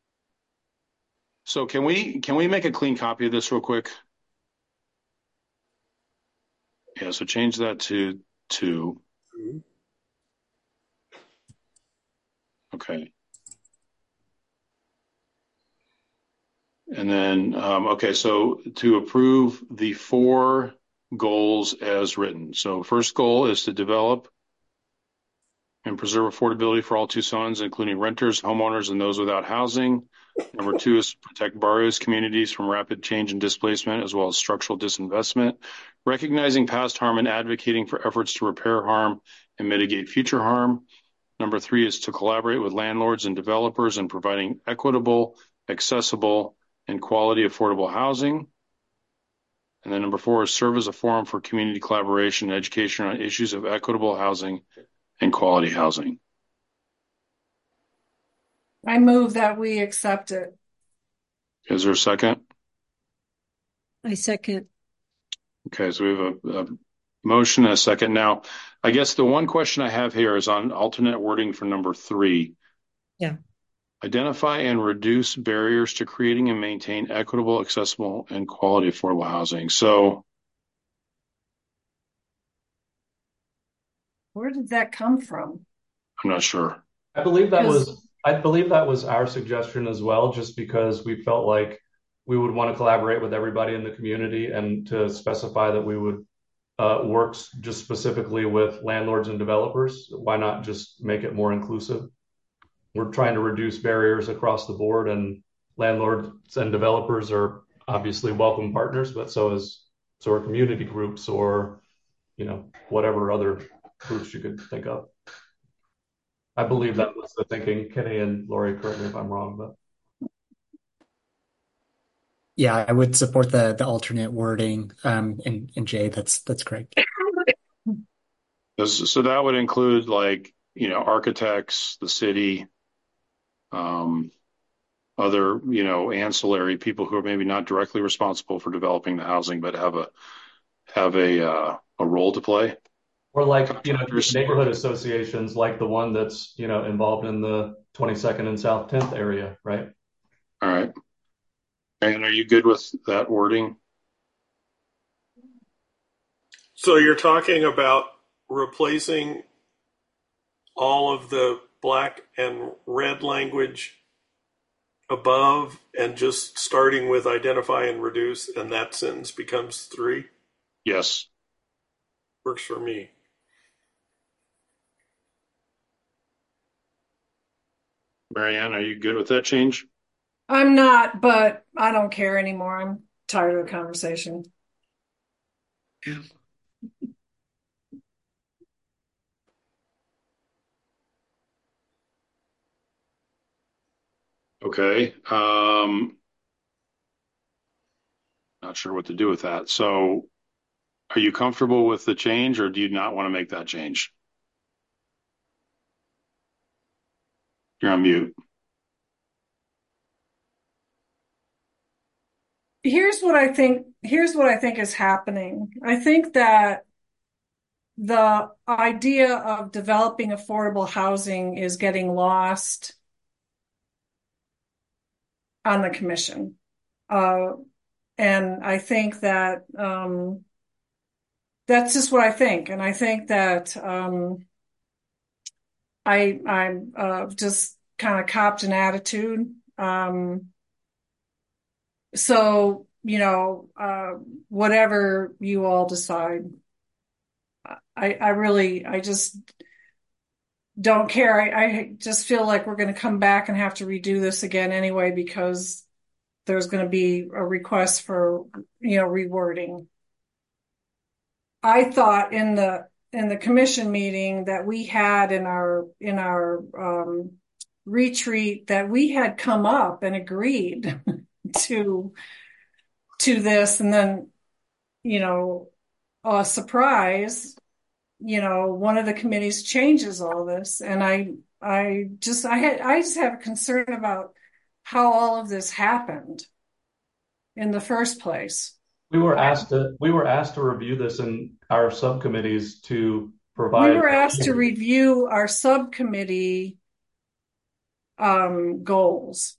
So can we make a clean copy of this real quick? Yeah, so change that to 2. Okay. And then, okay, so to approve the 4 goals as written. So first goal is to develop and preserve affordability for all Tucsonans, including renters, homeowners, and those without housing. Number 2 is to protect barrios communities from rapid change and displacement, as well as structural disinvestment, recognizing past harm and advocating for efforts to repair harm and mitigate future harm. Number 3 is to collaborate with landlords and developers in providing equitable, accessible, and quality affordable housing. And then number 4 is serve as a forum for community collaboration and education on issues of equitable housing and quality housing. I move that we accept it. Is there a second? I second. Okay, so we have a motion and a second. Now, I guess the one question I have here is on alternate wording for number 3. Yeah. Identify and reduce barriers to creating and maintain equitable, accessible, and quality affordable housing. So, where did that come from? I'm not sure. I believe that was our suggestion as well, just because we felt like we would want to collaborate with everybody in the community, and to specify that we would work just specifically with landlords and developers. Why not just make it more inclusive? We're trying to reduce barriers across the board, and landlords and developers are obviously welcome partners, but so are community groups, or whatever other groups you could think of. I believe that was the thinking. Kenny and Lori, correct me if I'm wrong, but yeah, I would support the alternate wording. And Jay, that's correct. So that would include architects, the city, other ancillary people who are maybe not directly responsible for developing the housing, but have a role to play. Or like, neighborhood associations like the one that's, involved in the 22nd and South 10th area, right? All right. And are you good with that wording? So you're talking about replacing all of the black and red language above and just starting with identify and reduce, and that sentence becomes 3? Yes. Works for me. Marianne, are you good with that change? I'm not, but I don't care anymore. I'm tired of the conversation. Okay. Not sure what to do with that. So are you comfortable with the change, or do you not want to make that change? You're on mute. Here's what I think is happening. I think that the idea of developing affordable housing is getting lost on the commission. And I think that that's just what I think. And I think that I'm just kind of copped an attitude. So, whatever you all decide, I just don't care. I just feel like we're going to come back and have to redo this again anyway, because there's going to be a request for, rewording. I thought in the commission meeting that we had in our retreat that we had come up and agreed to this, and then, a surprise, one of the committees changes all this, and I just have a concern about how all of this happened in the first place. We were asked to review this in our subcommittees to provide. We were asked to review our subcommittee goals.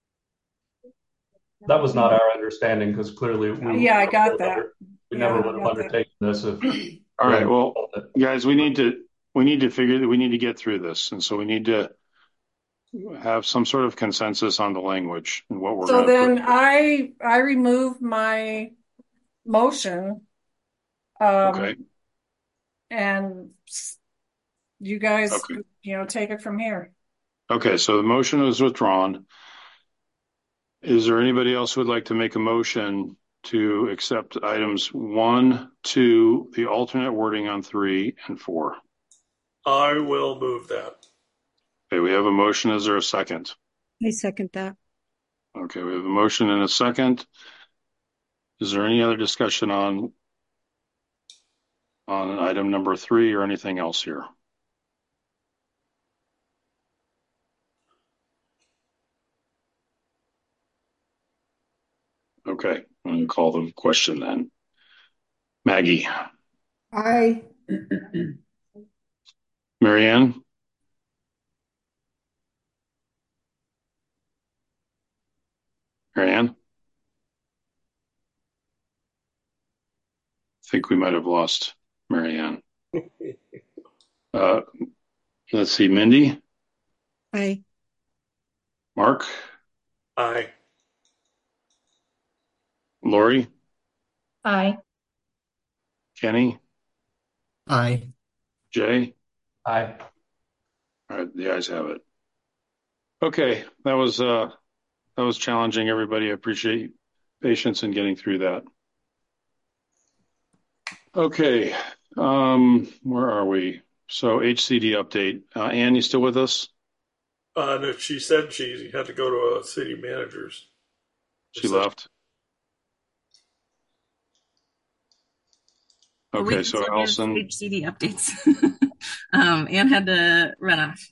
That was not our understanding, because clearly I got that. We never would have undertaken this if. All right. Well, guys, we need to figure that we need to get through this, and so we need to have some sort of consensus on the language and what we're. So then I remove my motion. Okay. And you guys, take it from here. Okay. So the motion is withdrawn. Is there anybody else who would like to make a motion to accept items 1, 2, the alternate wording on 3 and 4? I will move that. Okay, we have a motion. Is there a second? I second that. Okay, we have a motion and a second. Is there any other discussion on item number 3 or anything else here? Okay, I'm going to call the question then. Maggie. Aye. Marianne. Marianne. I think we might have lost Marianne. Let's see, Mindy. Aye. Mark. Aye. Lori. Aye. Kenny. Aye. Jay. Aye. All right, the ayes have it. Okay, that was challenging, everybody. I appreciate patience in getting through that. Okay, where are we? So HCD update. Ann, you still with us? No, she said she had to go to a city manager's. She left. Okay, so Allison. HCD updates. Anne had to run off.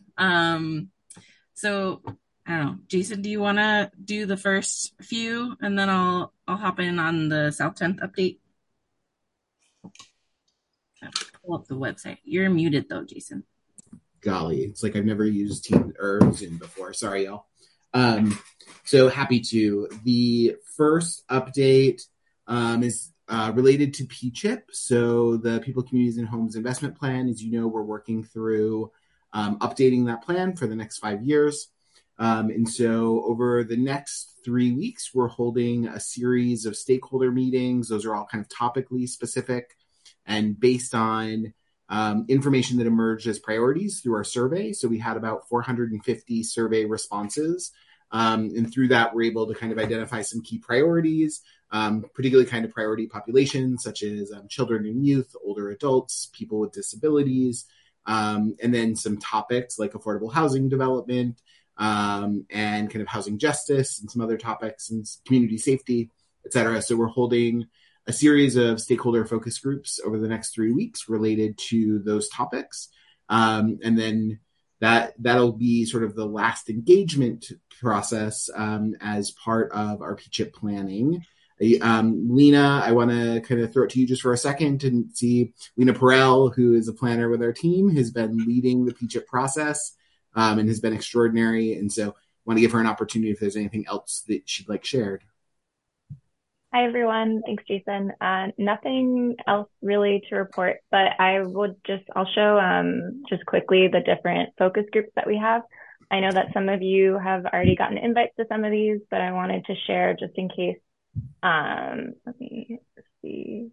So I don't know, Jason, do you want to do the first few, and then I'll hop in on the South 10th update? pull up the website. You're muted though, Jason. Golly, it's like I've never used Teams or Zoom before. Sorry, y'all. So happy to. The first update is related to PCHIP. So the People, Communities, and Homes Investment Plan. As you know, we're working through updating that plan for the next 5 years. And so over the next 3 weeks, we're holding a series of stakeholder meetings. Those are all kind of topically specific and based on information that emerged as priorities through our survey. So we had about 450 survey responses. And through that, we're able to kind of identify some key priorities, particularly kind of priority populations, such as children and youth, older adults, people with disabilities, and then some topics like affordable housing development, and kind of housing justice and some other topics and community safety, et cetera. So we're holding a series of stakeholder focus groups over the next 3 weeks related to those topics. And then that'll be sort of the last engagement process as part of our PCHIP planning. Lena, I want to kind of throw it to you just for a second to see Lena Perel, who is a planner with our team, has been leading the PCHIP process and has been extraordinary. And so I want to give her an opportunity if there's anything else that she'd like shared. Hi, everyone. Thanks, Jason. Nothing else really to report, but I'll show just quickly the different focus groups that we have. I know that some of you have already gotten invites to some of these, but I wanted to share just in case. Let me see.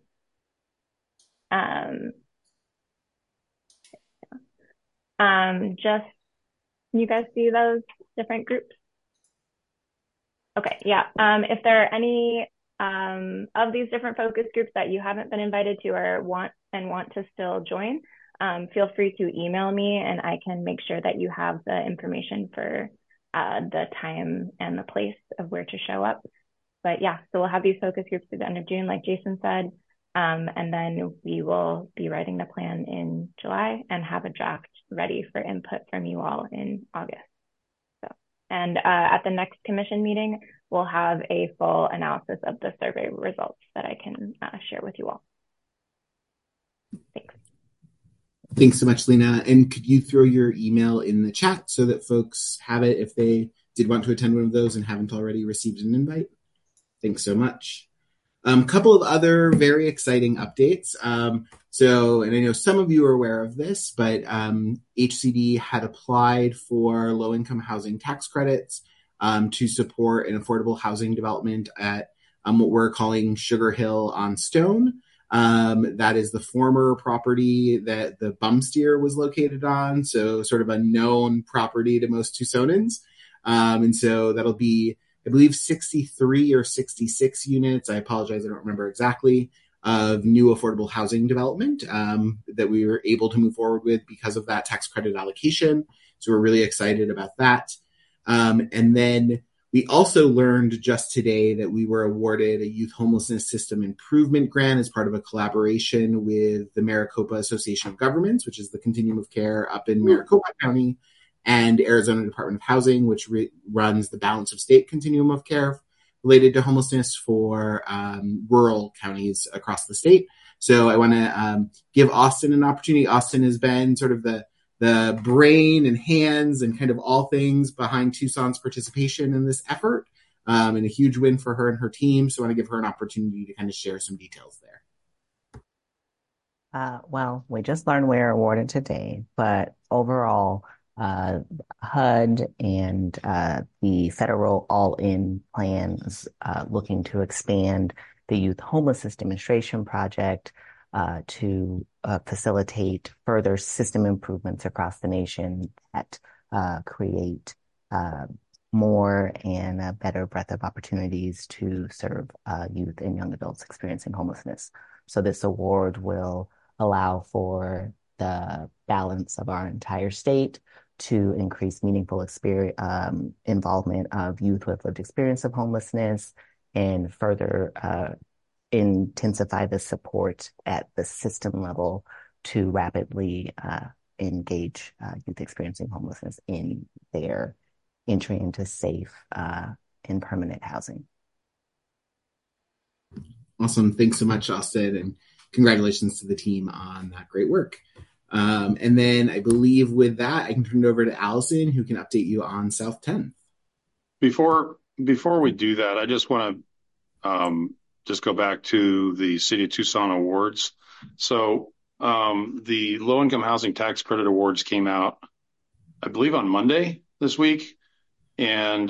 Just, can you guys see those different groups? Okay, yeah. If there are any of these different focus groups that you haven't been invited to or want to still join, feel free to email me and I can make sure that you have the information for the time and the place of where to show up. But yeah, so we'll have these focus groups at the end of June, like Jason said, and then we will be writing the plan in July and have a draft ready for input from you all in August. And at the next commission meeting, we'll have a full analysis of the survey results that I can share with you all. Thanks. Thanks so much, Lena. And could you throw your email in the chat so that folks have it if they did want to attend one of those and haven't already received an invite? Thanks so much. A couple of other very exciting updates. And I know some of you are aware of this, but HCD had applied for low-income housing tax credits to support an affordable housing development at what we're calling Sugar Hill on Stone. That is the former property that the Bumsteer was located on, so sort of a known property to most Tucsonans. And so that'll be, I believe, 63 or 66 units. I apologize, I don't remember exactly, of new affordable housing development that we were able to move forward with because of that tax credit allocation. So we're really excited about that. And then we also learned just today that we were awarded a youth homelessness system improvement grant as part of a collaboration with the Maricopa Association of Governments, which is the continuum of care up in Maricopa County, and Arizona Department of Housing, which runs the balance of state continuum of care related to homelessness for rural counties across the state. So I want to give Austin an opportunity. Austin has been sort of the brain and hands and kind of all things behind Tucson's participation in this effort, and a huge win for her and her team. So I want to give her an opportunity to kind of share some details there. Well, we just learned we were awarded today, but overall, HUD and the federal all-in plans looking to expand the Youth Homelessness Demonstration Project to facilitate further system improvements across the nation that create more and a better breadth of opportunities to serve youth and young adults experiencing homelessness. So this award will allow for the balance of our entire state to increase meaningful involvement of youth with lived experience of homelessness and further intensify the support at the system level to rapidly engage youth experiencing homelessness in their entry into safe and permanent housing. Awesome. Thanks so much, Austin. And congratulations to the team on that great work. And then I believe with that, I can turn it over to Allison, who can update you on South 10th. Before we do that, I just want to just go back to the City of Tucson awards. So the low-income housing tax credit awards came out, I believe, on Monday this week, and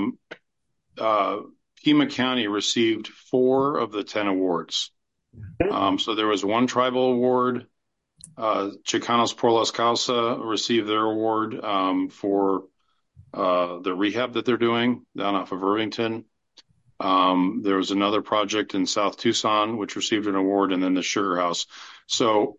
Pima County received 4 of the 10 awards. So there was one tribal award. Chicanos por las Causa received their award for the rehab that they're doing down off of Irvington. There was another project in South Tucson which received an award, and then the Sugar House. So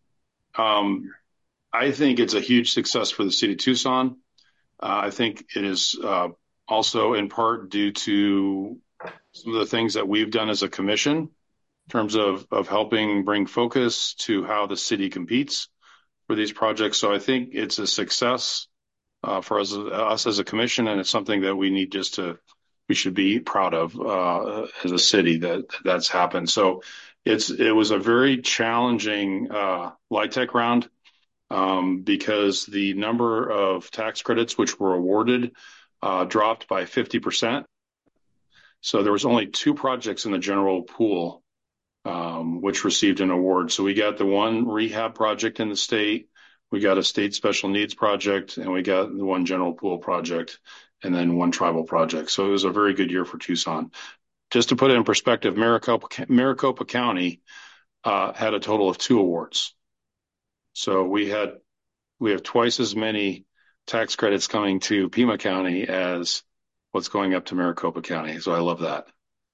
I think it's a huge success for the City of Tucson. I think it is also in part due to some of the things that we've done as a commission in terms of helping bring focus to how the city competes for these projects. So I think it's a success for us as a commission, and it's something that we should be proud of as a city that's happened. So it was a very challenging LIHTC round because the number of tax credits which were awarded dropped by 50%. So there was only 2 projects in the general pool which received an award. So we got the one rehab project in the state, we got a state special needs project, and we got the one general pool project, and then one tribal project. So it was a very good year for Tucson. Just to put it in perspective, Maricopa County had a total of 2 awards. So we have twice as many tax credits coming to Pima County as what's going up to Maricopa County. So I love that.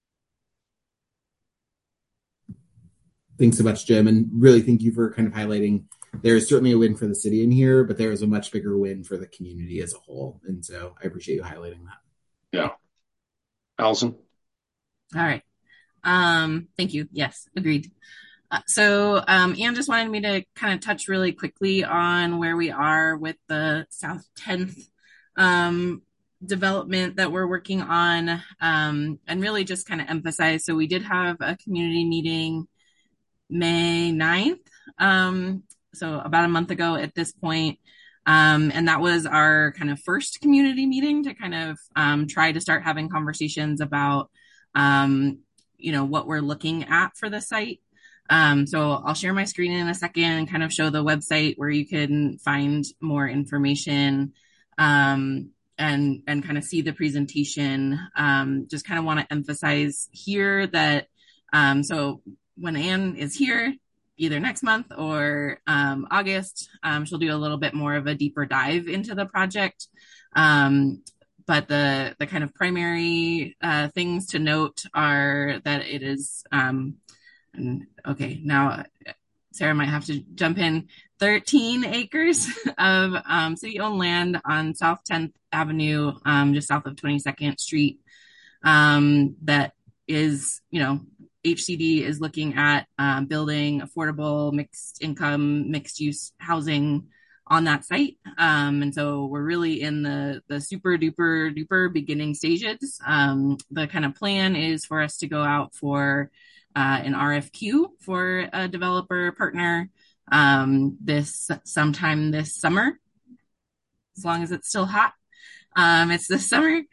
Thanks so much, Jim. And really thank you for kind of highlighting there is certainly a win for the city in here, but there is a much bigger win for the community as a whole. And so I appreciate you highlighting that. Yeah. Allison? All right. Thank you. Yes, agreed. So Anne just wanted me to kind of touch really quickly on where we are with the South 10th development that we're working on, and really just kind of emphasize. So we did have a community meeting May 9th, so about a month ago at this point. And that was our kind of first community meeting to kind of try to start having conversations about, what we're looking at for the site. So I'll share my screen in a second and kind of show the website where you can find more information and kind of see the presentation. Just kind of want to emphasize here that so when Anne is here, either next month or August, she'll do a little bit more of a deeper dive into the project. But the kind of primary things to note are that it is, okay, now Sarah might have to jump in, 13 acres of city-owned land on South 10th Avenue, just south of 22nd Street. That is, HCD is looking at building affordable mixed income, mixed use housing on that site. And so we're really in the super duper beginning stages. The kind of plan is for us to go out for an RFQ for a developer partner sometime this summer, as long as it's still hot. It's this summer.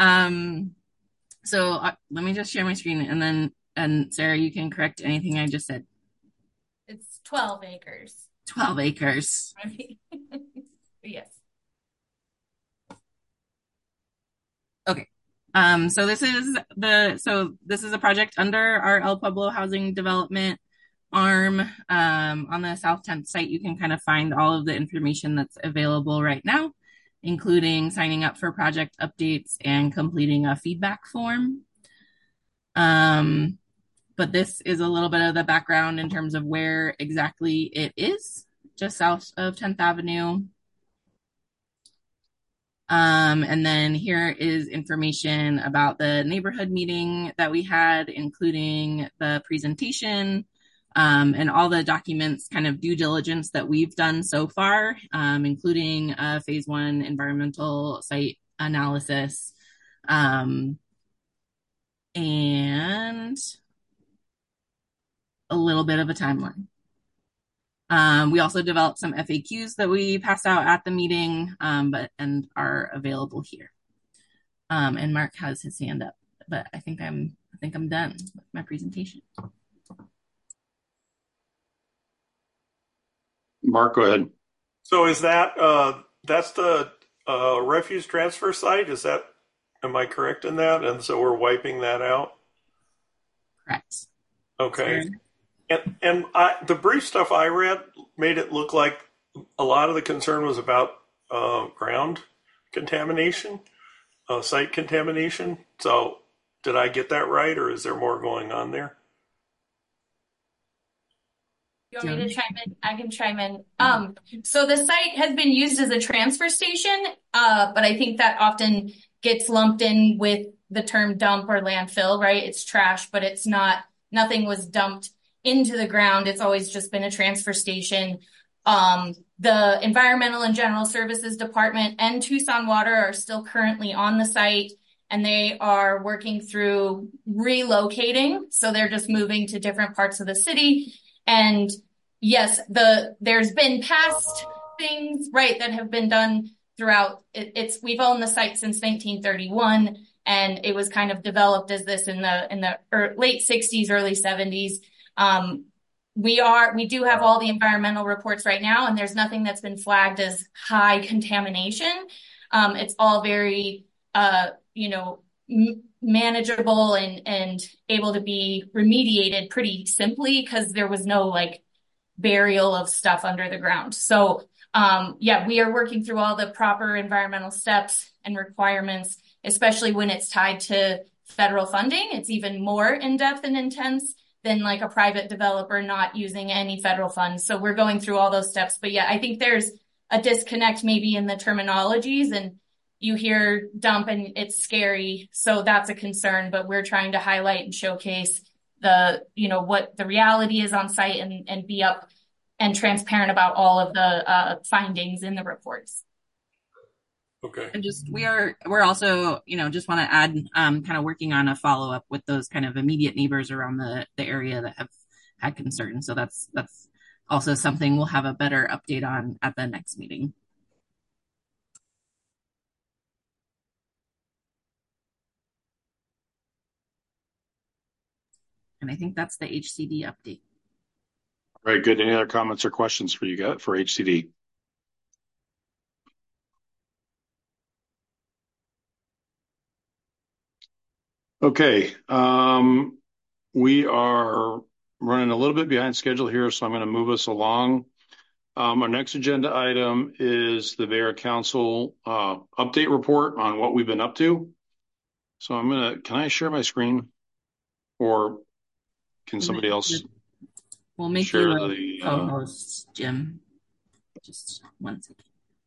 So let me just share my screen, and Sarah, you can correct anything I just said. It's 12 acres. 12 acres. I mean, yes. Okay. So this is a project under our El Pueblo housing development arm. On the South 10th site, you can kind of find all of the information that's available right now, including signing up for project updates and completing a feedback form. But this is a little bit of the background in terms of where exactly it is, just south of 10th Avenue. And then here is information about the neighborhood meeting that we had, including the presentation, and all the documents, kind of due diligence that we've done so far, including a phase 1 environmental site analysis, and a little bit of a timeline. We also developed some FAQs that we passed out at the meeting, and are available here. And Mark has his hand up, but I think I'm done with my presentation. Mark, go ahead. So is that that's the refuse transfer site? Am I correct in that? And so we're wiping that out? Correct. Okay. Sure. And the brief stuff I read made it look like a lot of the concern was about ground contamination, site contamination. So did I get that right, or is there more going on there? You want me to chime in? I can chime in. So the site has been used as a transfer station, but I think that often gets lumped in with the term dump or landfill, right? It's trash, but it's not, nothing was dumped into the ground. It's always just been a transfer station. The Environmental and General Services Department and Tucson Water are still currently on the site, and they are working through relocating. So they're just moving to different parts of the city. And yes, there's been past things, right, that have been done throughout. We've owned the site since 1931, and it was kind of developed as this in the late 60s, early 70s. We do have all the environmental reports right now, and there's nothing that's been flagged as high contamination. It's all very, manageable and able to be remediated pretty simply because there was no burial of stuff under the ground. So, we are working through all the proper environmental steps and requirements, especially when it's tied to federal funding. It's even more in-depth and intense than a private developer not using any federal funds. So we're going through all those steps. But I think there's a disconnect maybe in the terminologies, and you hear dump and it's scary. So that's a concern, but we're trying to highlight and showcase what the reality is on site and be up and transparent about all of the findings in the reports. Okay. And we're also, just want to add, kind of working on a follow-up with those kind of immediate neighbors around the area that have had concerns. So that's also something we'll have a better update on at the next meeting. And I think that's the HCD update. All right, good. Any other comments or questions for HCD? Okay, we are running a little bit behind schedule here, so I'm going to move us along. Our next agenda item is the Mayor Council update report on what we've been up to. So can I share my screen, or can somebody else? We'll make share you a co-host, Jim. Just 1 second.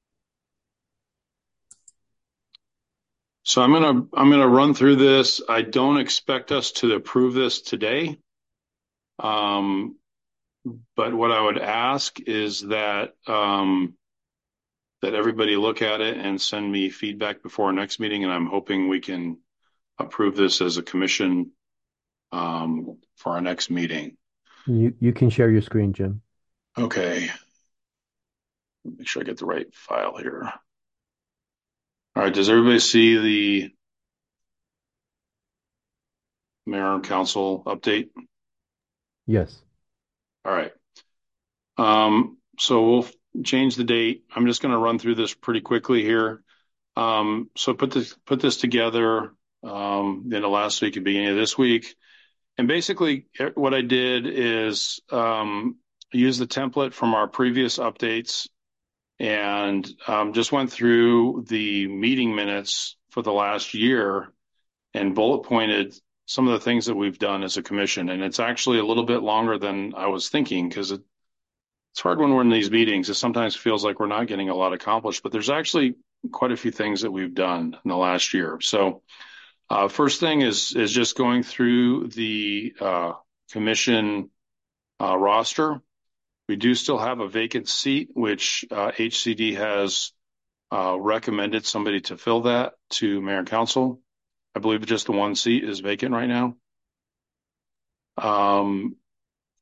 So I'm gonna run through this. I don't expect us to approve this today. But what I would ask is that everybody look at it and send me feedback before our next meeting, and I'm hoping we can approve this as a commission for our next meeting. You can share your screen, Jim. Okay. Make sure I get the right file here. All right. Does everybody see the Mayor and Council update? Yes. All right. So we'll change the date. I'm just going to run through this pretty quickly here. So put this together in the last week and beginning of this week. And basically what I did is use the template from our previous updates and just went through the meeting minutes for the last year and bullet pointed some of the things that we've done as a commission. And it's actually a little bit longer than I was thinking, because it's hard when we're in these meetings. It sometimes feels like we're not getting a lot accomplished, but there's actually quite a few things that we've done in the last year. So first thing is just going through the commission roster. We do still have a vacant seat, which HCD has recommended somebody to fill that to Mayor and Council. I believe just the one seat is vacant right now.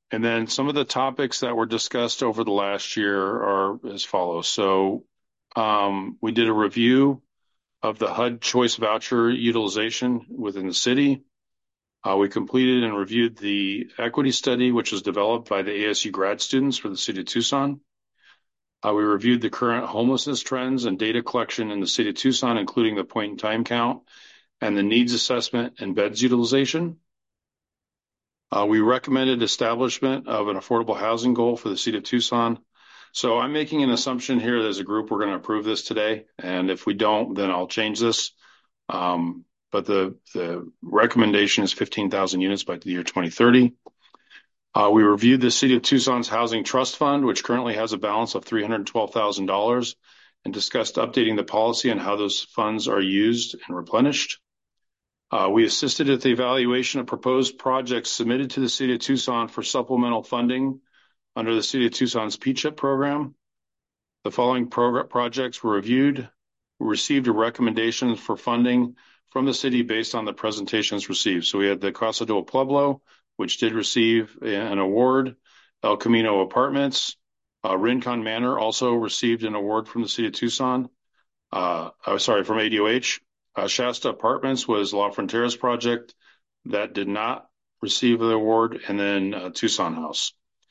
And then some of the topics that were discussed over the last year are as follows. So we did a review of the HUD choice voucher utilization within the city. We completed and reviewed the equity study, which was developed by the ASU grad students for the city of Tucson. We reviewed the current homelessness trends and data collection in the city of Tucson, including the point in time count and the needs assessment and beds utilization. We recommended establishment of an affordable housing goal for the city of Tucson. So I'm making an assumption here that as a group, we're going to approve this today. And if we don't, then I'll change this. But the recommendation is 15,000 units by the year 2030. We reviewed the city of Tucson's housing trust fund, which currently has a balance of $312,000, and discussed updating the policy and how those funds are used and replenished. We assisted at the evaluation of proposed projects submitted to the city of Tucson for supplemental funding under the city of Tucson's PCHIP program. The following projects were reviewed. We received a recommendation for funding from the city based on the presentations received. So we had the Casa del Pueblo, which did receive an award. El Camino Apartments, Rincon Manor also received an award from the city of Tucson. From ADOH. Shasta Apartments was La Fronteras project that did not receive the award, and then Tucson House.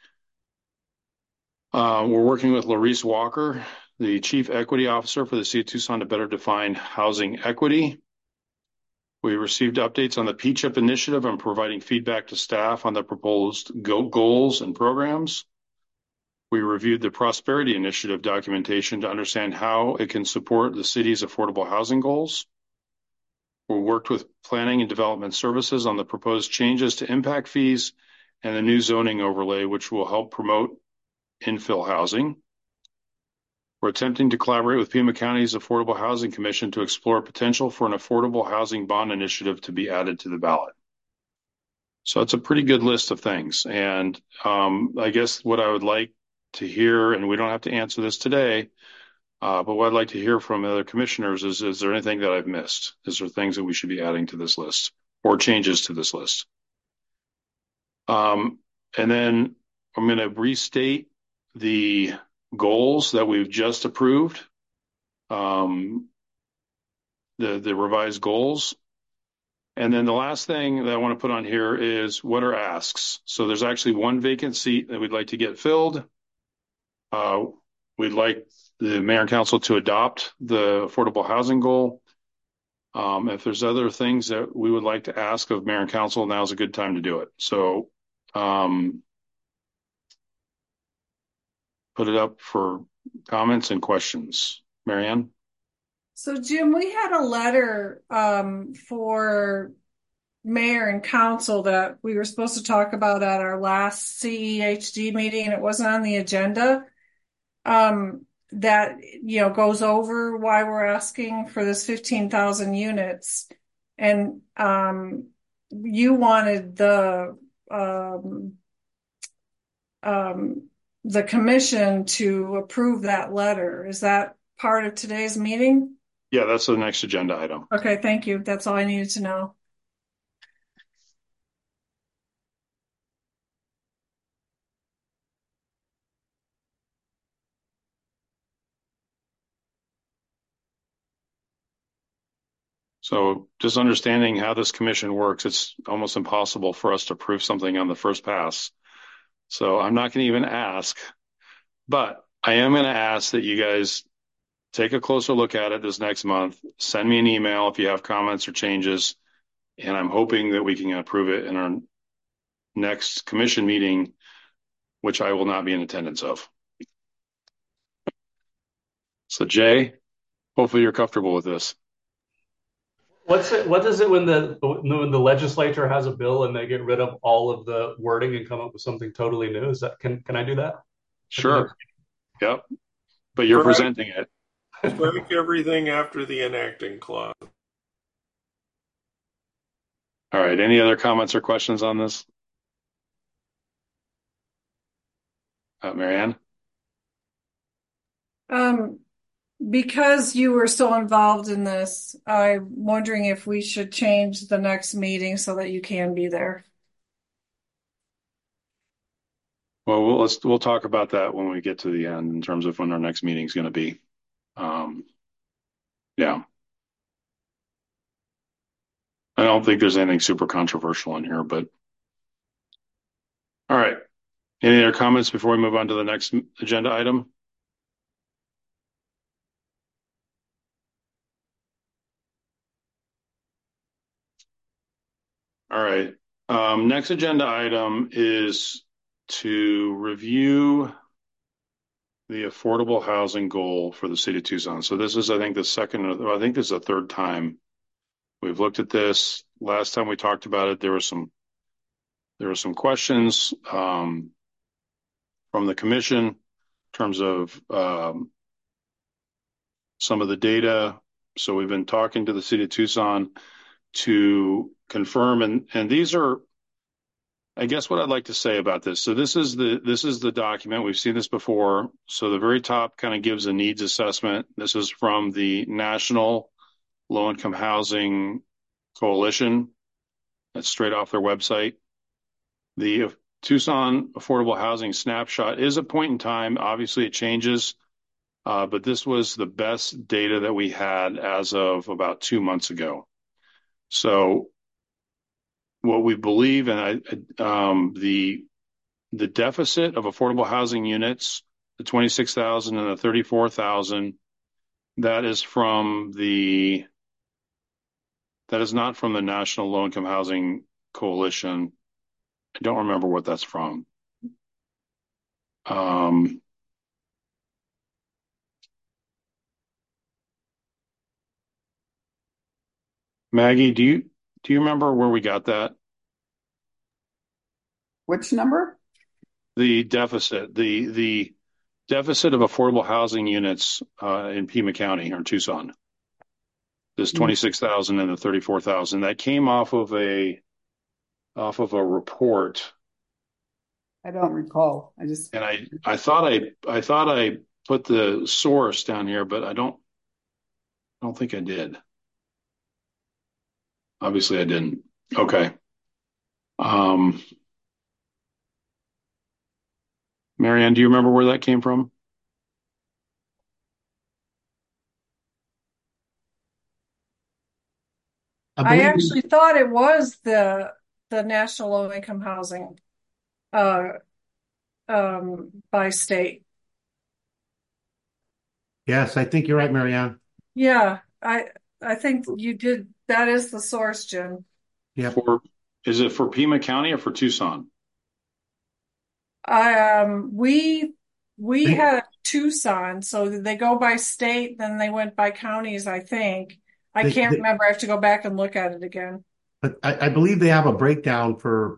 We're working with Laurice Walker, the Chief Equity Officer for the City of Tucson, to better define housing equity. We received updates on the PCHIP initiative and providing feedback to staff on the proposed goals and programs. We reviewed the Prosperity Initiative documentation to understand how it can support the city's affordable housing goals. We worked with Planning and Development Services on the proposed changes to impact fees and the new zoning overlay, which will help promote infill housing. We're attempting to collaborate with Pima County's Affordable Housing Commission to explore potential for an affordable housing bond initiative to be added to the ballot. So it's a pretty good list of things. And I guess what I would like to hear, and we don't have to answer this today, but what I'd like to hear from other commissioners is there anything that I've missed? Is there things that we should be adding to this list or changes to this list? And then I'm going to restate the goals that we've just approved, the revised goals. And then the last thing that I want to put on here is what are asks. So there's actually one vacant seat that we'd like to get filled. We'd like the mayor and council to adopt the affordable housing goal. If there's other things that we would like to ask of mayor and council, now's a good time to do it. So put it up for comments and questions. Marianne? So, Jim, we had a letter for mayor and council that we were supposed to talk about at our last CEHD meeting, and it wasn't on the agenda. That, goes over why we're asking for this 15,000 units. And you wanted the commission to approve that letter. Is that part of today's meeting? Yeah, that's the next agenda item. Okay, thank you. That's all I needed to know. So just understanding how this commission works, it's almost impossible for us to approve something on the first pass. So I'm not going to even ask, but I am going to ask that you guys take a closer look at it this next month. Send me an email if you have comments or changes, and I'm hoping that we can approve it in our next commission meeting, which I will not be in attendance of. So Jay, hopefully you're comfortable with this. What is it when the legislature has a bill and they get rid of all of the wording and come up with something totally new? Is that can I do that? Sure. Yep. But you're presenting it. Strike everything after the enacting clause. All right. Any other comments or questions on this? Marianne? Because you were so involved in this, I'm wondering if we should change the next meeting so that you can be there. Well, we'll talk about that when we get to the end in terms of when our next meeting is going to be. Yeah. I don't think there's anything super controversial in here, but all right. Any other comments before we move on to the next agenda item? All right. Next agenda item is to review the affordable housing goal for the city of Tucson. So this is, I think, this is the third time we've looked at this. Last time we talked about it, there were some questions from the commission in terms of some of the data. So we've been talking to the city of Tucson to confirm, and these are, I guess, what I'd like to say about this. So this is the document. We've seen this before. So the very top kind of gives a needs assessment. This is from the National Low Income Housing Coalition. That's straight off their website. The Tucson Affordable Housing Snapshot is a point in time. Obviously, it changes, but this was the best data that we had as of about 2 months ago. So what we believe, and the deficit of affordable housing units, the 26,000 and the 34,000, that is not from the National Low Income Housing Coalition. I don't remember what that's from. Maggie, do you remember where we got that? Which number? The deficit, the deficit of affordable housing units in Pima County or Tucson. This 26,000 and the 34,000 that came off of a report. I don't recall. I thought I put the source down here, but I don't think I did. Obviously, I didn't. Okay. Marianne, do you remember where that came from? I actually thought it was the National Low Income Housing by state. Yes, I think you're right, Marianne. Yeah, I think you did. That is the source, Jim. Yeah. Is it for Pima County or for Tucson? We had Tucson, so they go by state, then they went by counties, I think. I can't remember. I have to go back and look at it again. But I believe they have a breakdown for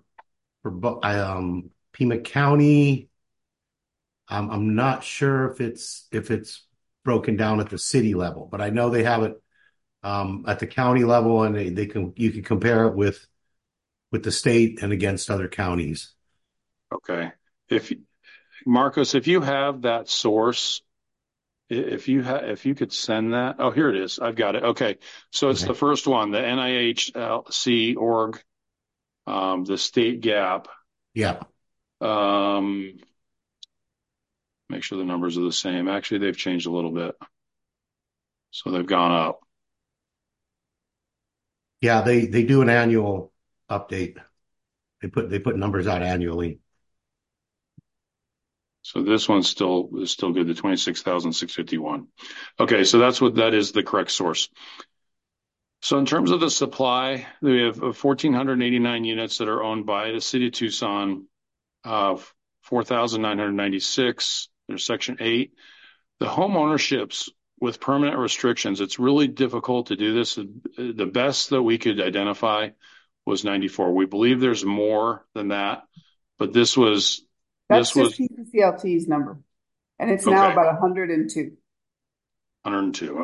Pima County. I'm not sure if it's broken down at the city level, but I know they have it at the county level, and you can compare it with the state and against other counties. Okay. Marcos, if you have that source, if you could send that. Oh, here it is. I've got it. Okay. So it's the first one, the NIHC org, the state gap. Yeah. Make sure the numbers are the same. Actually, they've changed a little bit. So they've gone up. Yeah, they do an annual update. They put numbers out annually. So this one's still good, the 26,651. Okay, so that is the correct source. So in terms of the supply, we have 1,489 units that are owned by the city of Tucson, 4,996. There's Section 8. The home ownerships with permanent restrictions, it's really difficult to do this. The best that we could identify was 94. We believe there's more than that, but that's just PCLT's number, and it's now about 102. 102.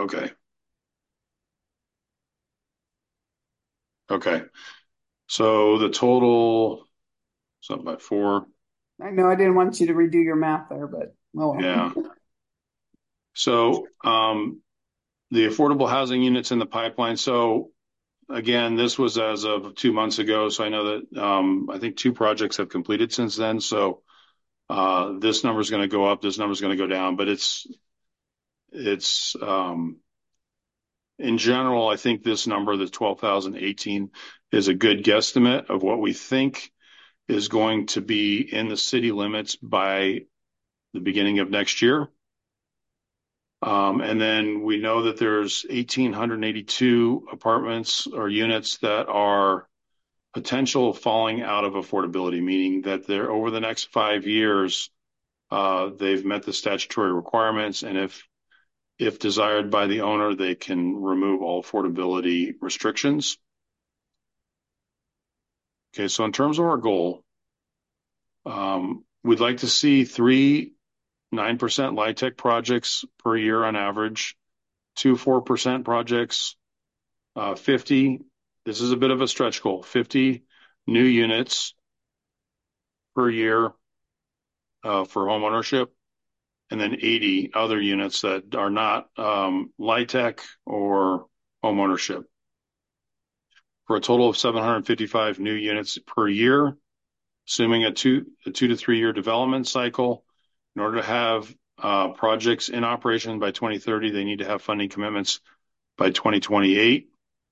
Okay. So the total is up by 4. I know I didn't want you to redo your math there, but yeah. So the affordable housing units in the pipeline. So again, this was as of 2 months ago. So I know that I think 2 projects have completed since then. So This number is going to go up, this number is going to go down, but it's in general, I think this number, the 12,018, is a good guesstimate of what we think is going to be in the city limits by the beginning of next year. And then we know that there's 1,882 apartments or units that are potential falling out of affordability, meaning that they're over the next 5 years, they've met the statutory requirements, and if desired by the owner, they can remove all affordability restrictions. Okay, so in terms of our goal, we'd like to see 3 9% LIHTC projects per year on average, 2 4% projects, 50. This is a bit of a stretch goal, 50 new units per year for homeownership, and then 80 other units that are not LIHTC or homeownership, for a total of 755 new units per year, assuming a 2 to 3 year development cycle. In order to have projects in operation by 2030, they need to have funding commitments by 2028.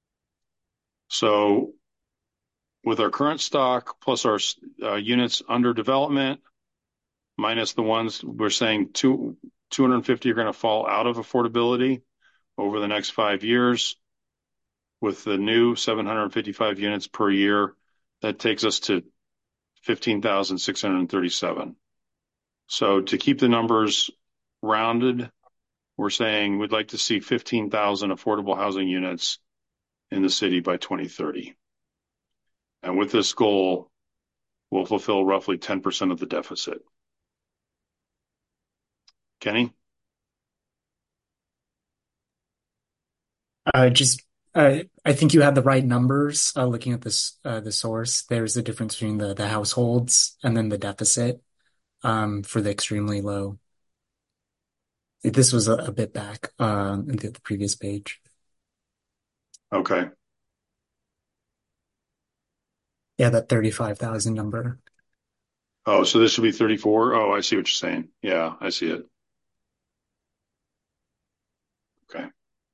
So with our current stock plus our units under development, minus the ones we're saying 250 are going to fall out of affordability over the next 5 years, with the new 755 units per year, that takes us to 15,637. So to keep the numbers rounded, we're saying we'd like to see 15,000 affordable housing units in the city by 2030. And with this goal, we'll fulfill roughly 10% of the deficit. Kenny? I think you had the right numbers. Looking at this, the source, there's a difference between the households and then the deficit for the extremely low. This was a bit back in the previous page. Okay. Yeah, that 35,000 number. Oh, so this should be 34? Oh, I see what you're saying. Yeah, I see it. Okay.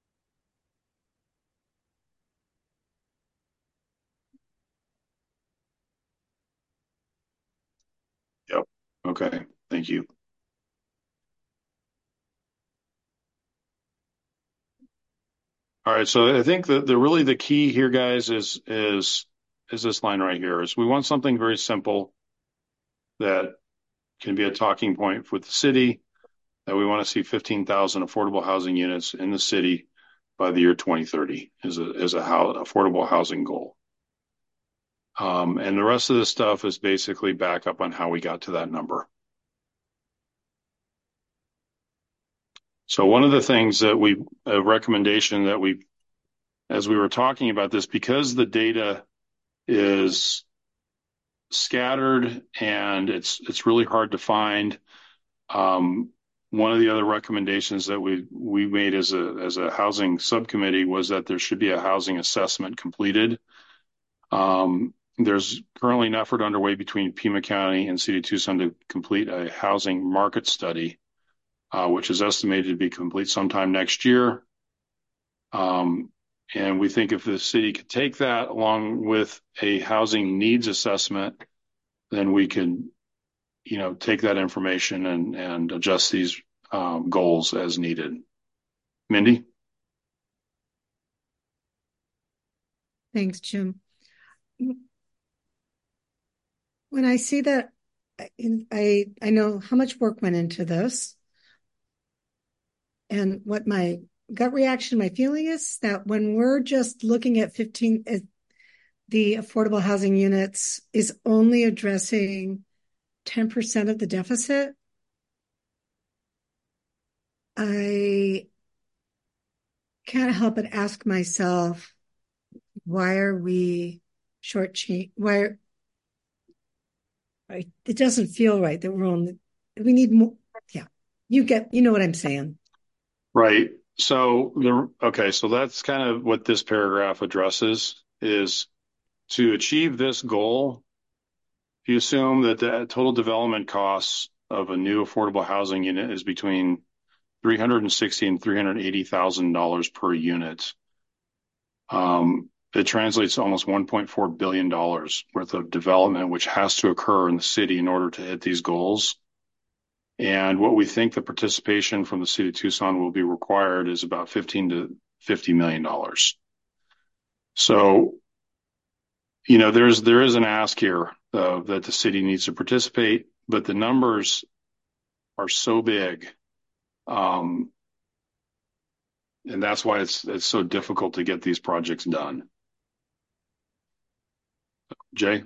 Yep. Okay. Thank you. All right. So I think that really the key here, guys, is this line right here. Is we want something very simple that can be a talking point with the city, that we want to see 15,000 affordable housing units in the city by the year 2030 as a affordable housing goal. And the rest of this stuff is basically back up on how we got to that number. So one of the things that a recommendation that as we were talking about this, because the data is scattered and it's really hard to find, one of the other recommendations that we made as a housing subcommittee was that there should be a housing assessment completed. There's currently an effort underway between Pima County and City of Tucson to complete a housing market study, which is estimated to be complete sometime next year. And we think if the city could take that along with a housing needs assessment, then we can, take that information and adjust these goals as needed. Mindy? Thanks, Jim. When I see that, I know how much work went into this, and what my gut reaction, my feeling is that when we're just looking at the affordable housing units is only addressing 10% of the deficit, I can't help but ask myself, why are we shortchanging? It doesn't feel right that we need more. Yeah, you know what I'm saying. Right. So so that's kind of what this paragraph addresses, is to achieve this goal if you assume that the total development costs of a new affordable housing unit is between $360,000 and $380,000 per unit, it translates to almost $1.4 billion worth of development, which has to occur in the city in order to hit these goals. And what we think the participation from the city of Tucson will be required is about $15 to $50 million. So, there is an ask here that the city needs to participate, but the numbers are so big. And that's why it's so difficult to get these projects done. Jay?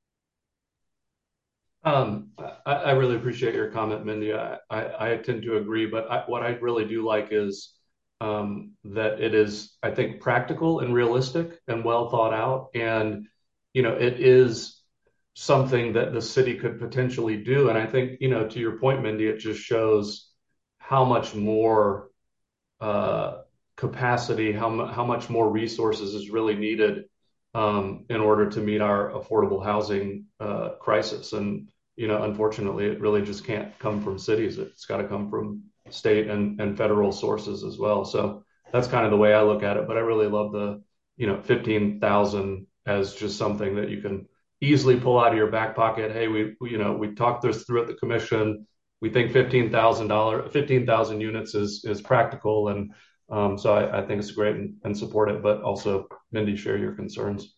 I really appreciate your comment, Mindy. I tend to agree, but what I really do like is that it is, I think, practical and realistic and well thought out. And, it is something that the city could potentially do. And I think, to your point, Mindy, it just shows how much more capacity, how much more resources is really needed in order to meet our affordable housing crisis. And, unfortunately, it really just can't come from cities. It's got to come from state and federal sources as well. So that's kind of the way I look at it. But I really love the, 15,000 as just something that you can easily pull out of your back pocket. Hey, we talked this through at the commission. We think $15,000 units is practical. And so I think it's great and support it, but also, Mindy, share your concerns.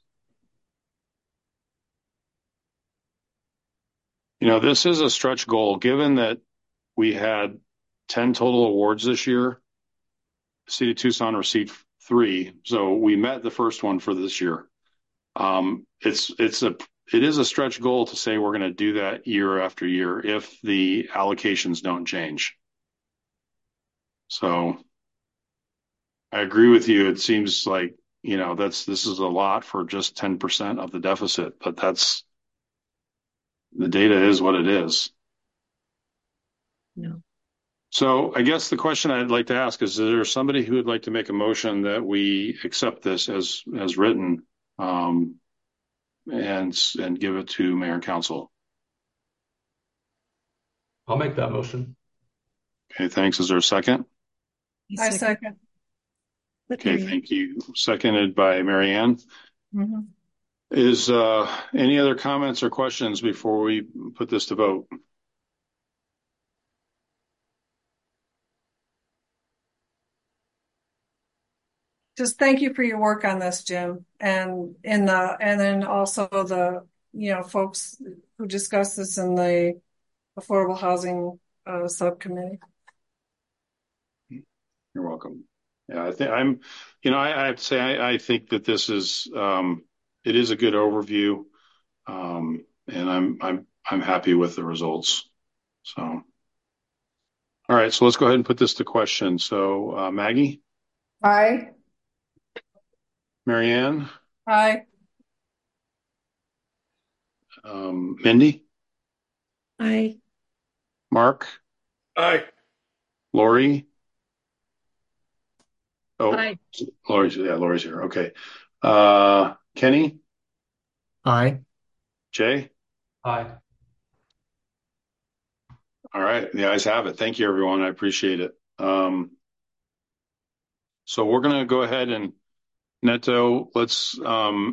This is a stretch goal, given that we had 10 total awards this year. The city of Tucson received 3, so we met the first one for this year. It is a stretch goal to say we're going to do that year after year if the allocations don't change. So I agree with you. It seems like, this is a lot for just 10% of the deficit, but the data is what it is. No. So I guess the question I'd like to ask is there somebody who would like to make a motion that we accept this as written, and give it to mayor and council? I'll make that motion. Okay, thanks. Is there a second? I second. Okay, thank you. Seconded by Mary Ann. Mm-hmm. Is any other comments or questions before we put this to vote? Just thank you for your work on this, Jim, and then also the folks who discussed this in the affordable housing subcommittee. You're welcome. Yeah, I think I have to say I think that this is it is a good overview, and I'm happy with the results. So, all right, so let's go ahead and put this to question. So, Maggie? Aye. Mary Ann? Aye. Mindy? Aye. Mark? Aye. Lori? Oh, Aye. Lori's here. Okay. Kenny? Aye. Jay? Aye. All right. The ayes have it. Thank you, everyone. I appreciate it. So we're going to go ahead and Neto, let's, I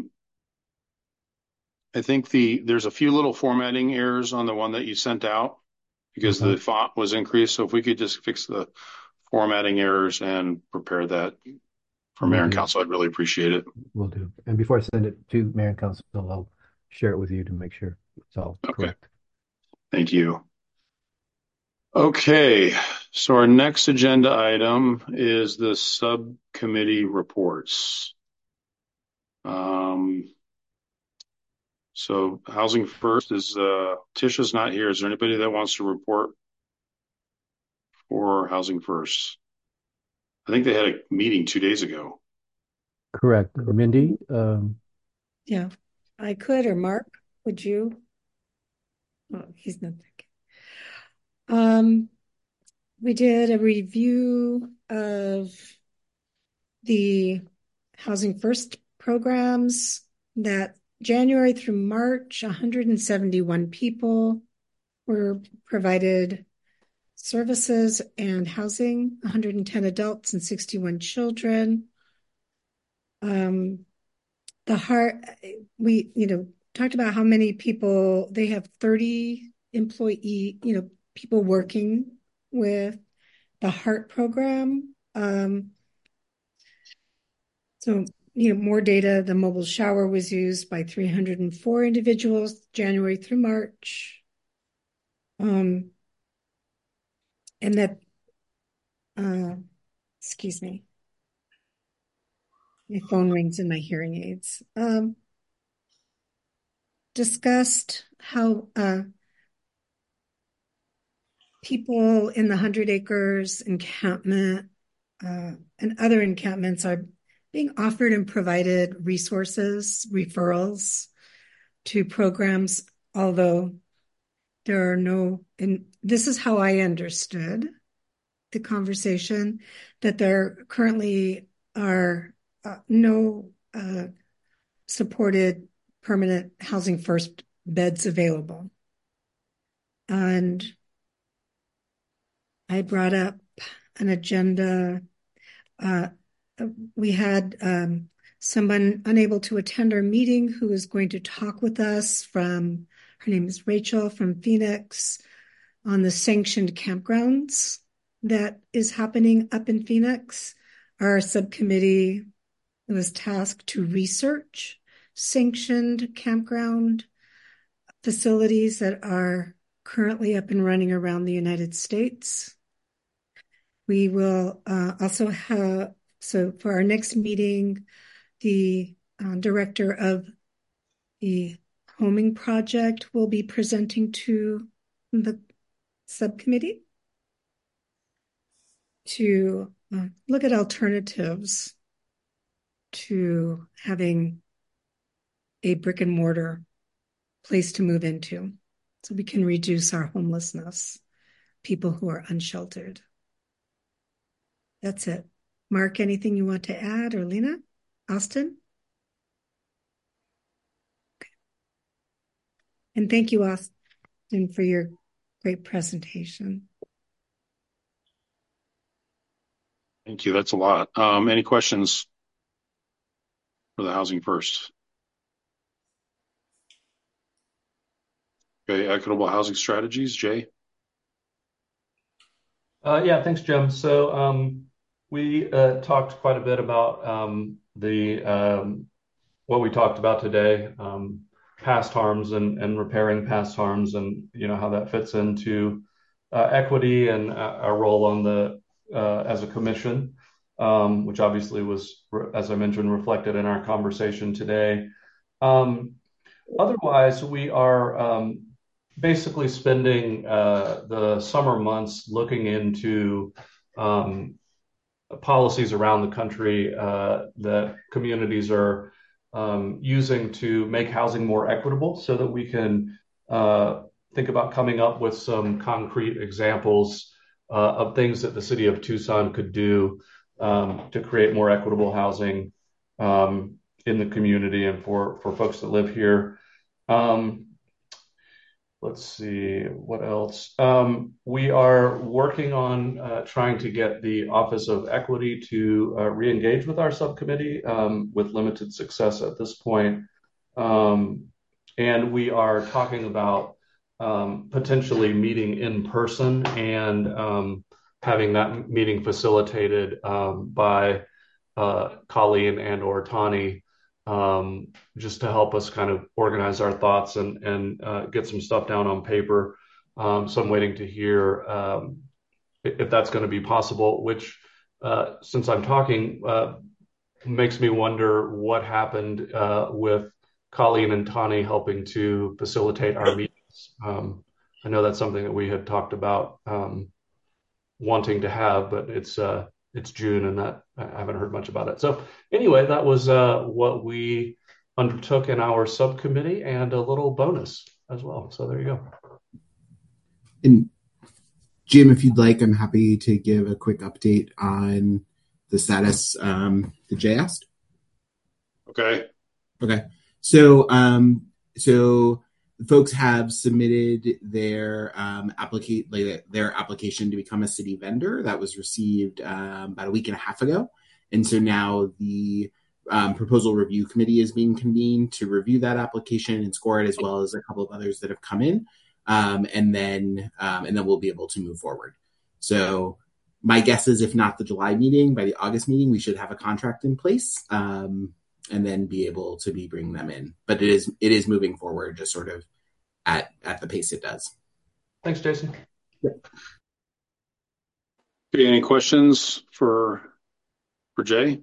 think there's a few little formatting errors on the one that you sent out because the font was increased. So if we could just fix the formatting errors and prepare that for mayor and council, I'd really appreciate it. Will do. And before I send it to mayor and council, I'll share it with you to make sure it's all correct. Thank you. Okay, so our next agenda item is the subcommittee reports. So Housing First is Tisha's not here. Is there anybody that wants to report for Housing First? I think they had a meeting 2 days ago. Correct. Mindy? Yeah, I could, or Mark, would you? Oh, he's not there. We did a review of the Housing First programs that January through March, 171 people were provided services and housing, 110 adults and 61 children. We talked about how many people, they have 30 employee, people working with the HEART program. So, more data. The mobile shower was used by 304 individuals, January through March. And that, excuse me. My phone rings in my hearing aids. Discussed how people in the 100 acres encampment and other encampments are being offered and provided resources, referrals to programs, although there are no, and this is how I understood the conversation, that there currently are no supported permanent housing first beds available. And I brought up an agenda. We had someone unable to attend our meeting who is going to talk with us her name is Rachel from Phoenix, on the sanctioned campgrounds that is happening up in Phoenix. Our subcommittee was tasked to research sanctioned campground facilities that are currently up and running around the United States. We will also have, so for our next meeting, the director of the homing project will be presenting to the subcommittee to look at alternatives to having a brick and mortar place to move into so we can reduce our homelessness, people who are unsheltered. That's it. Mark, anything you want to add, or Lena? Austin? Okay. And thank you, Austin, for your great presentation. Thank you. That's a lot. Any questions for the Housing First? Okay, equitable housing strategies, Jay? Yeah, thanks, Jim. So we talked quite a bit about what we talked about today, past harms and repairing past harms, and how that fits into equity and our role on the as a commission, which obviously was, as I mentioned, reflected in our conversation today. Otherwise, we are basically spending the summer months looking into policies around the country that communities are using to make housing more equitable, so that we can think about coming up with some concrete examples of things that the city of Tucson could do to create more equitable housing in the community and for folks that live here. Let's see, what else? We are working on trying to get the Office of Equity to re-engage with our subcommittee with limited success at this point. And we are talking about potentially meeting in person and having that meeting facilitated by Colleen and or Tani, just to help us kind of organize our thoughts and get some stuff down on paper. So I'm waiting to hear if that's going to be possible, which since I'm talking, makes me wonder what happened with Colleen and Tani helping to facilitate our meetings. I know that's something that we had talked about wanting to have, but it's June and that I haven't heard much about it. So anyway, that was what we undertook in our subcommittee, and a little bonus as well. So there you go. And Jim, if you'd like, I'm happy to give a quick update on the status that Jay asked. Okay. So folks have submitted their application to become a city vendor. That was received about a week and a half ago. And so now the proposal review committee is being convened to review that application and score it, as well as a couple of others that have come in. And then we'll be able to move forward. So my guess is, if not the July meeting, by the August meeting, we should have a contract in place, and then be able to be bringing them in. But it is moving forward, just sort of at the pace it does. Thanks, Jason. Yep. Okay, any questions for Jay?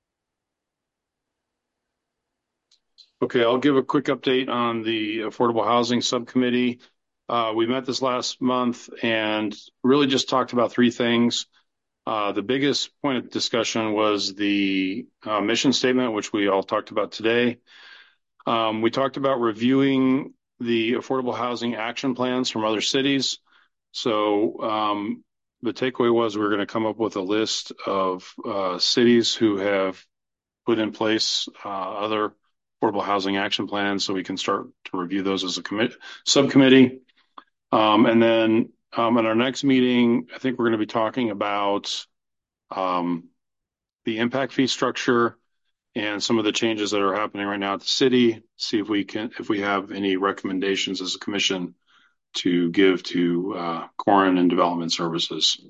Okay, I'll give a quick update on the Affordable Housing Subcommittee. We met this last month and really just talked about three things. The biggest point of discussion was the mission statement, which we all talked about today. We talked about reviewing the affordable housing action plans from other cities. So the takeaway was we're going to come up with a list of cities who have put in place other affordable housing action plans, so we can start to review those as a subcommittee. And then at our next meeting, I think we're going to be talking about the impact fee structure and some of the changes that are happening right now at the city. See if we have any recommendations as a commission to give to Corrin and Development Services.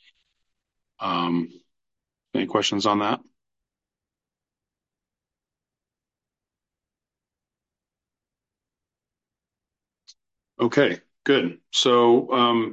Any questions on that? Okay, good. So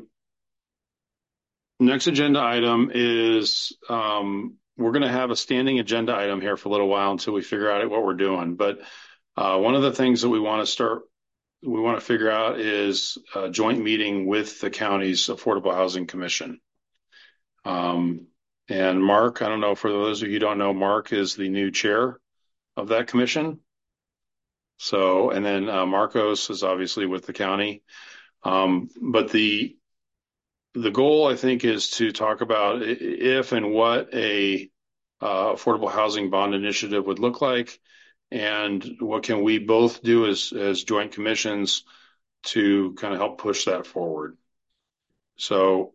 next agenda item is we're going to have a standing agenda item here for a little while until we figure out what we're doing. But one of the things that we want to figure out is a joint meeting with the county's Affordable Housing Commission. And Mark, I don't know, for those of you who don't know, Mark is the new chair of that commission. So, and then Marcos is obviously with the county. But the goal, I think, is to talk about if and what a affordable housing bond initiative would look like, and what can we both do as joint commissions to kind of help push that forward. So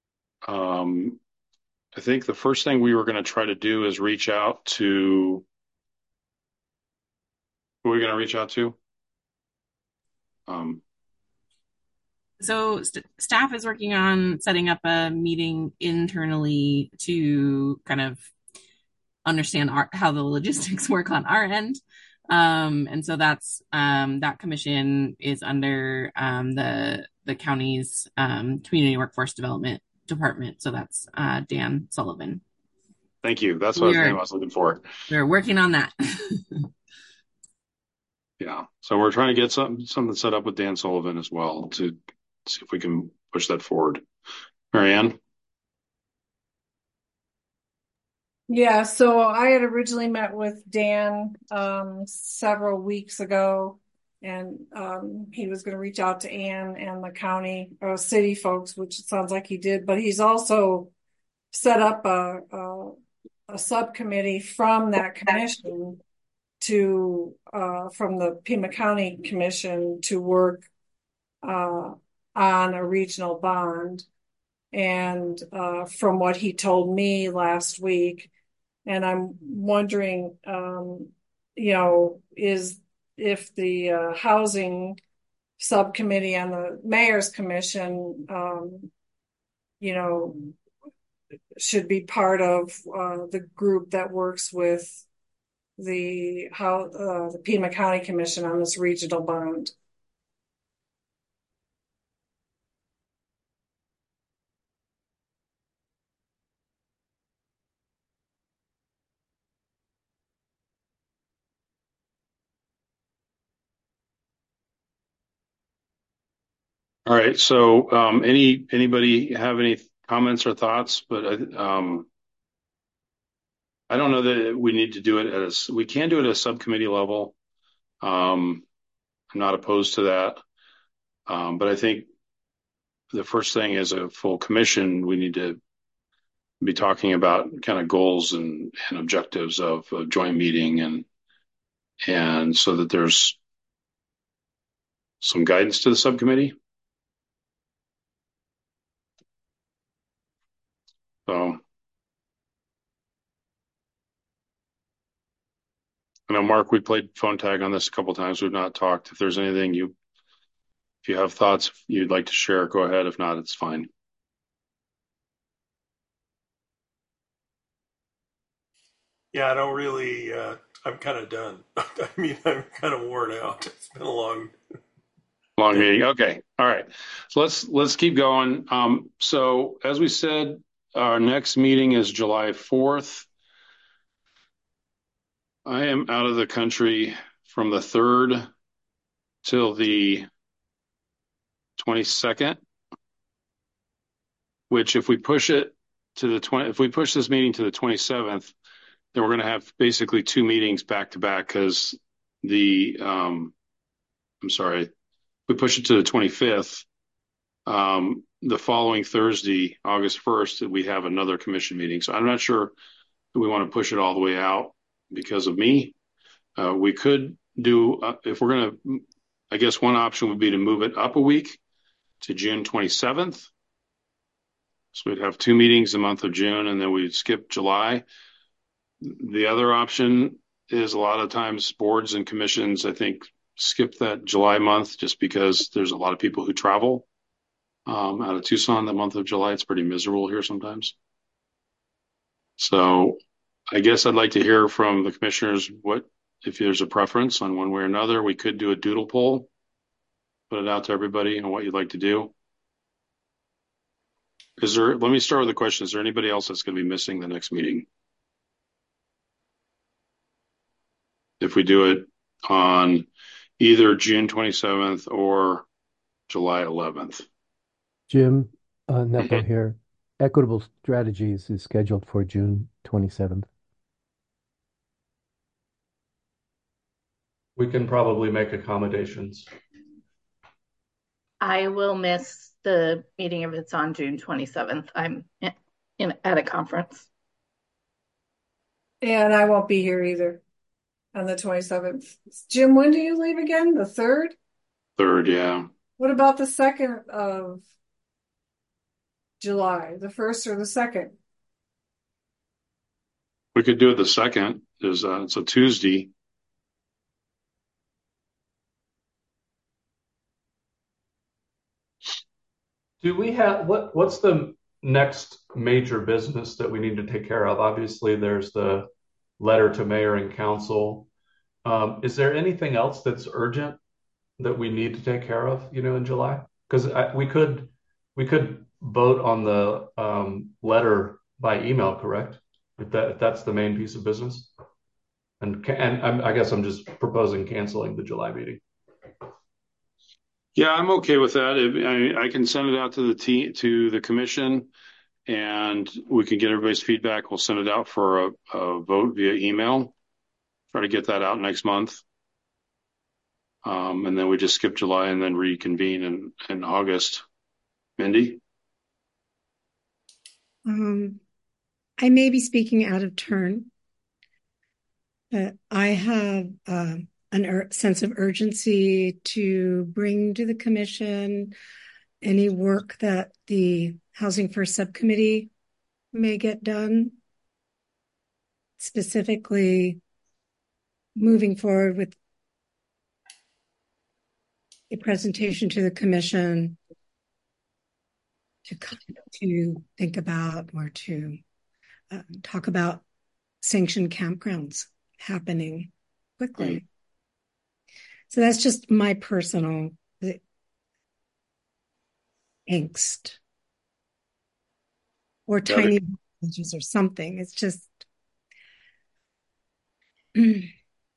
I think the first thing we were going to try to do is reach out to, who are we going to reach out to? So staff is working on setting up a meeting internally to kind of understand how the logistics work on our end. And so that's that commission is under the county's Community Workforce Development Department. So that's Dan Sullivan. Thank you. That's what I was looking for. We're working on that. Yeah. So we're trying to get something set up with Dan Sullivan as well to see if we can push that forward. Marianne? Yeah, so I had originally met with Dan several weeks ago, and he was going to reach out to Ann and the county or city folks, which it sounds like he did, but he's also set up a subcommittee from that commission from the Pima County Commission to work on a regional bond. And from what he told me last week, and I'm wondering, is if the housing subcommittee on the mayor's commission, should be part of the group that works with the Pima County Commission on this regional bond. All right. So anybody have any comments or thoughts? But I don't know that we need to do it we can do it at a subcommittee level. I'm not opposed to that. But I think the first thing as a full commission, we need to be talking about kind of goals and objectives of a joint meeting and so that there's some guidance to the subcommittee. So I know, Mark, we played phone tag on this a couple of times. We've not talked. If there's anything if you have thoughts you'd like to share, go ahead. If not, it's fine. Yeah, I don't really, I'm kind of done. I mean, I'm kind of worn out. It's been a long meeting. Okay. All right. So let's keep going. So as we said, our next meeting is July 4th. I am out of the country from the 3rd till the 22nd, which if we push it to if we push this meeting to the 27th, then we're going to have basically 2 meetings back to back because I'm sorry, we push it to the 25th. The following Thursday, August 1st, we have another commission meeting. So I'm not sure that we want to push it all the way out because of me. We could do, if we're going to, I guess one option would be to move it up a week to June 27th. So we'd have 2 meetings the month of June, and then we'd skip July. The other option is a lot of times boards and commissions, I think, skip that July month just because there's a lot of people who travel out of Tucson the month of July. It's pretty miserable here sometimes. So I guess I'd like to hear from the commissioners if there's a preference on one way or another. We could do a doodle poll, put it out to everybody on what you'd like to do. Let me start with the question. Is there anybody else that's going to be missing the next meeting? If we do it on either June 27th or July 11th. Jim, Nepo here. Equitable Strategies is scheduled for June 27th. We can probably make accommodations. I will miss the meeting if it's on June 27th. I'm at a conference. And I won't be here either on the 27th. Jim, when do you leave again? The 3rd? 3rd, yeah. What about the 2nd of July? The 1st or the 2nd? We could do it the 2nd. It's a Tuesday. Do we have what's the next major business that we need to take care of? Obviously, there's the letter to mayor and council. Is there anything else that's urgent that we need to take care of, in July? Because we could vote on the letter by email, correct? If that's the main piece of business. And I guess I'm just proposing canceling the July meeting. Yeah, I'm okay with that. I can send it out to the commission, and we can get everybody's feedback. We'll send it out for a vote via email. Try to get that out next month. And then we just skip July and then reconvene in August. Mindy? I may be speaking out of turn, but I have a sense of urgency to bring to the commission any work that the Housing First Subcommittee may get done, specifically moving forward with a presentation to the commission to think about or to talk about sanctioned campgrounds happening quickly. Right. So that's just my personal angst. Or tiny villages or something. It's just... Hey,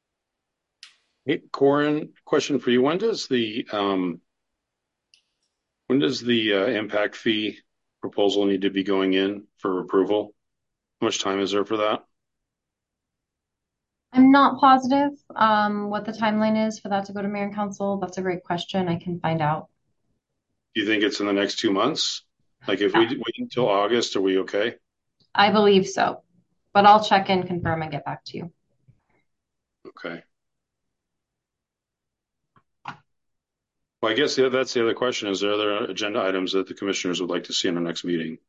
Corin, question for you. When does the impact fee proposal need to be going in for approval? How much time is there for that? I'm not positive what the timeline is for that to go to mayor and council. That's a great question. I can find out. Do you think it's in the next 2 months? Like if we wait until August, are we okay? I believe so, but I'll check and confirm and get back to you. Okay. Well, I guess that's the other question. Is there other agenda items that the commissioners would like to see in our next meeting?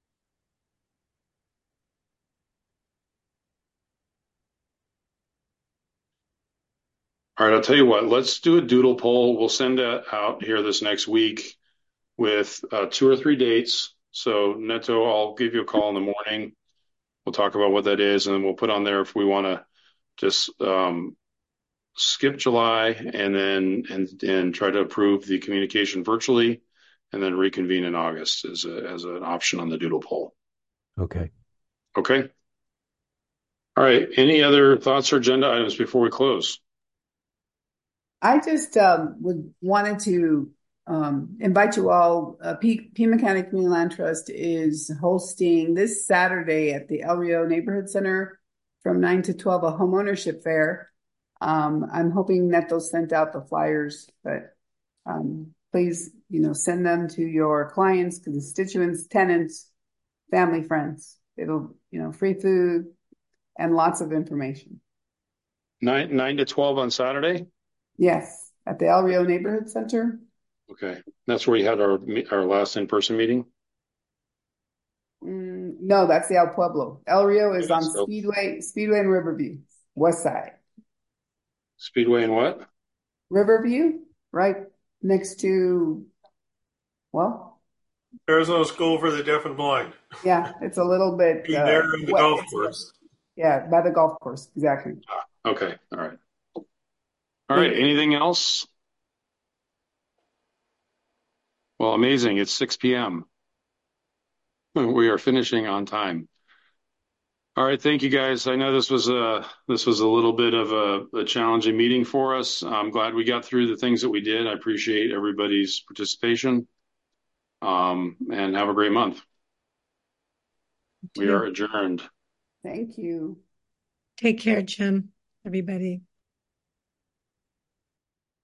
All right, I'll tell you what, let's do a doodle poll. We'll send that out here this next week with 2 or 3 dates. So Neto, I'll give you a call in the morning. We'll talk about what that is, and then we'll put on there if we want to just skip July and then try to approve the communication virtually, and then reconvene in August as an option on the doodle poll. Okay. Okay. All right. Any other thoughts or agenda items before we close? I just wanted to invite you all. Pima County Community Land Trust is hosting this Saturday at the El Rio Neighborhood Center from 9 to 12 a homeownership fair. I'm hoping that those sent out the flyers, but please, send them to your clients, constituents, tenants, family, friends. It'll, free food and lots of information. 9 to 12 on Saturday? Yes, at the El Rio Neighborhood Center. Okay. That's where we had our last in-person meeting? No, that's the El Pueblo. El Rio is on Speedway and Riverview, west side. Speedway and what? Riverview, right next to, Arizona School for the Deaf and Blind. Yeah, it's a little bit. There in the golf course. Yeah, by the golf course, exactly. Okay, all right. All right, anything else? Well, amazing. It's 6 p.m. We are finishing on time. All right, thank you guys. I know this was a little bit of a challenging meeting for us. I'm glad we got through the things that we did. I appreciate everybody's participation. And have a great month. We are adjourned. Thank you. Take care, Jim, everybody.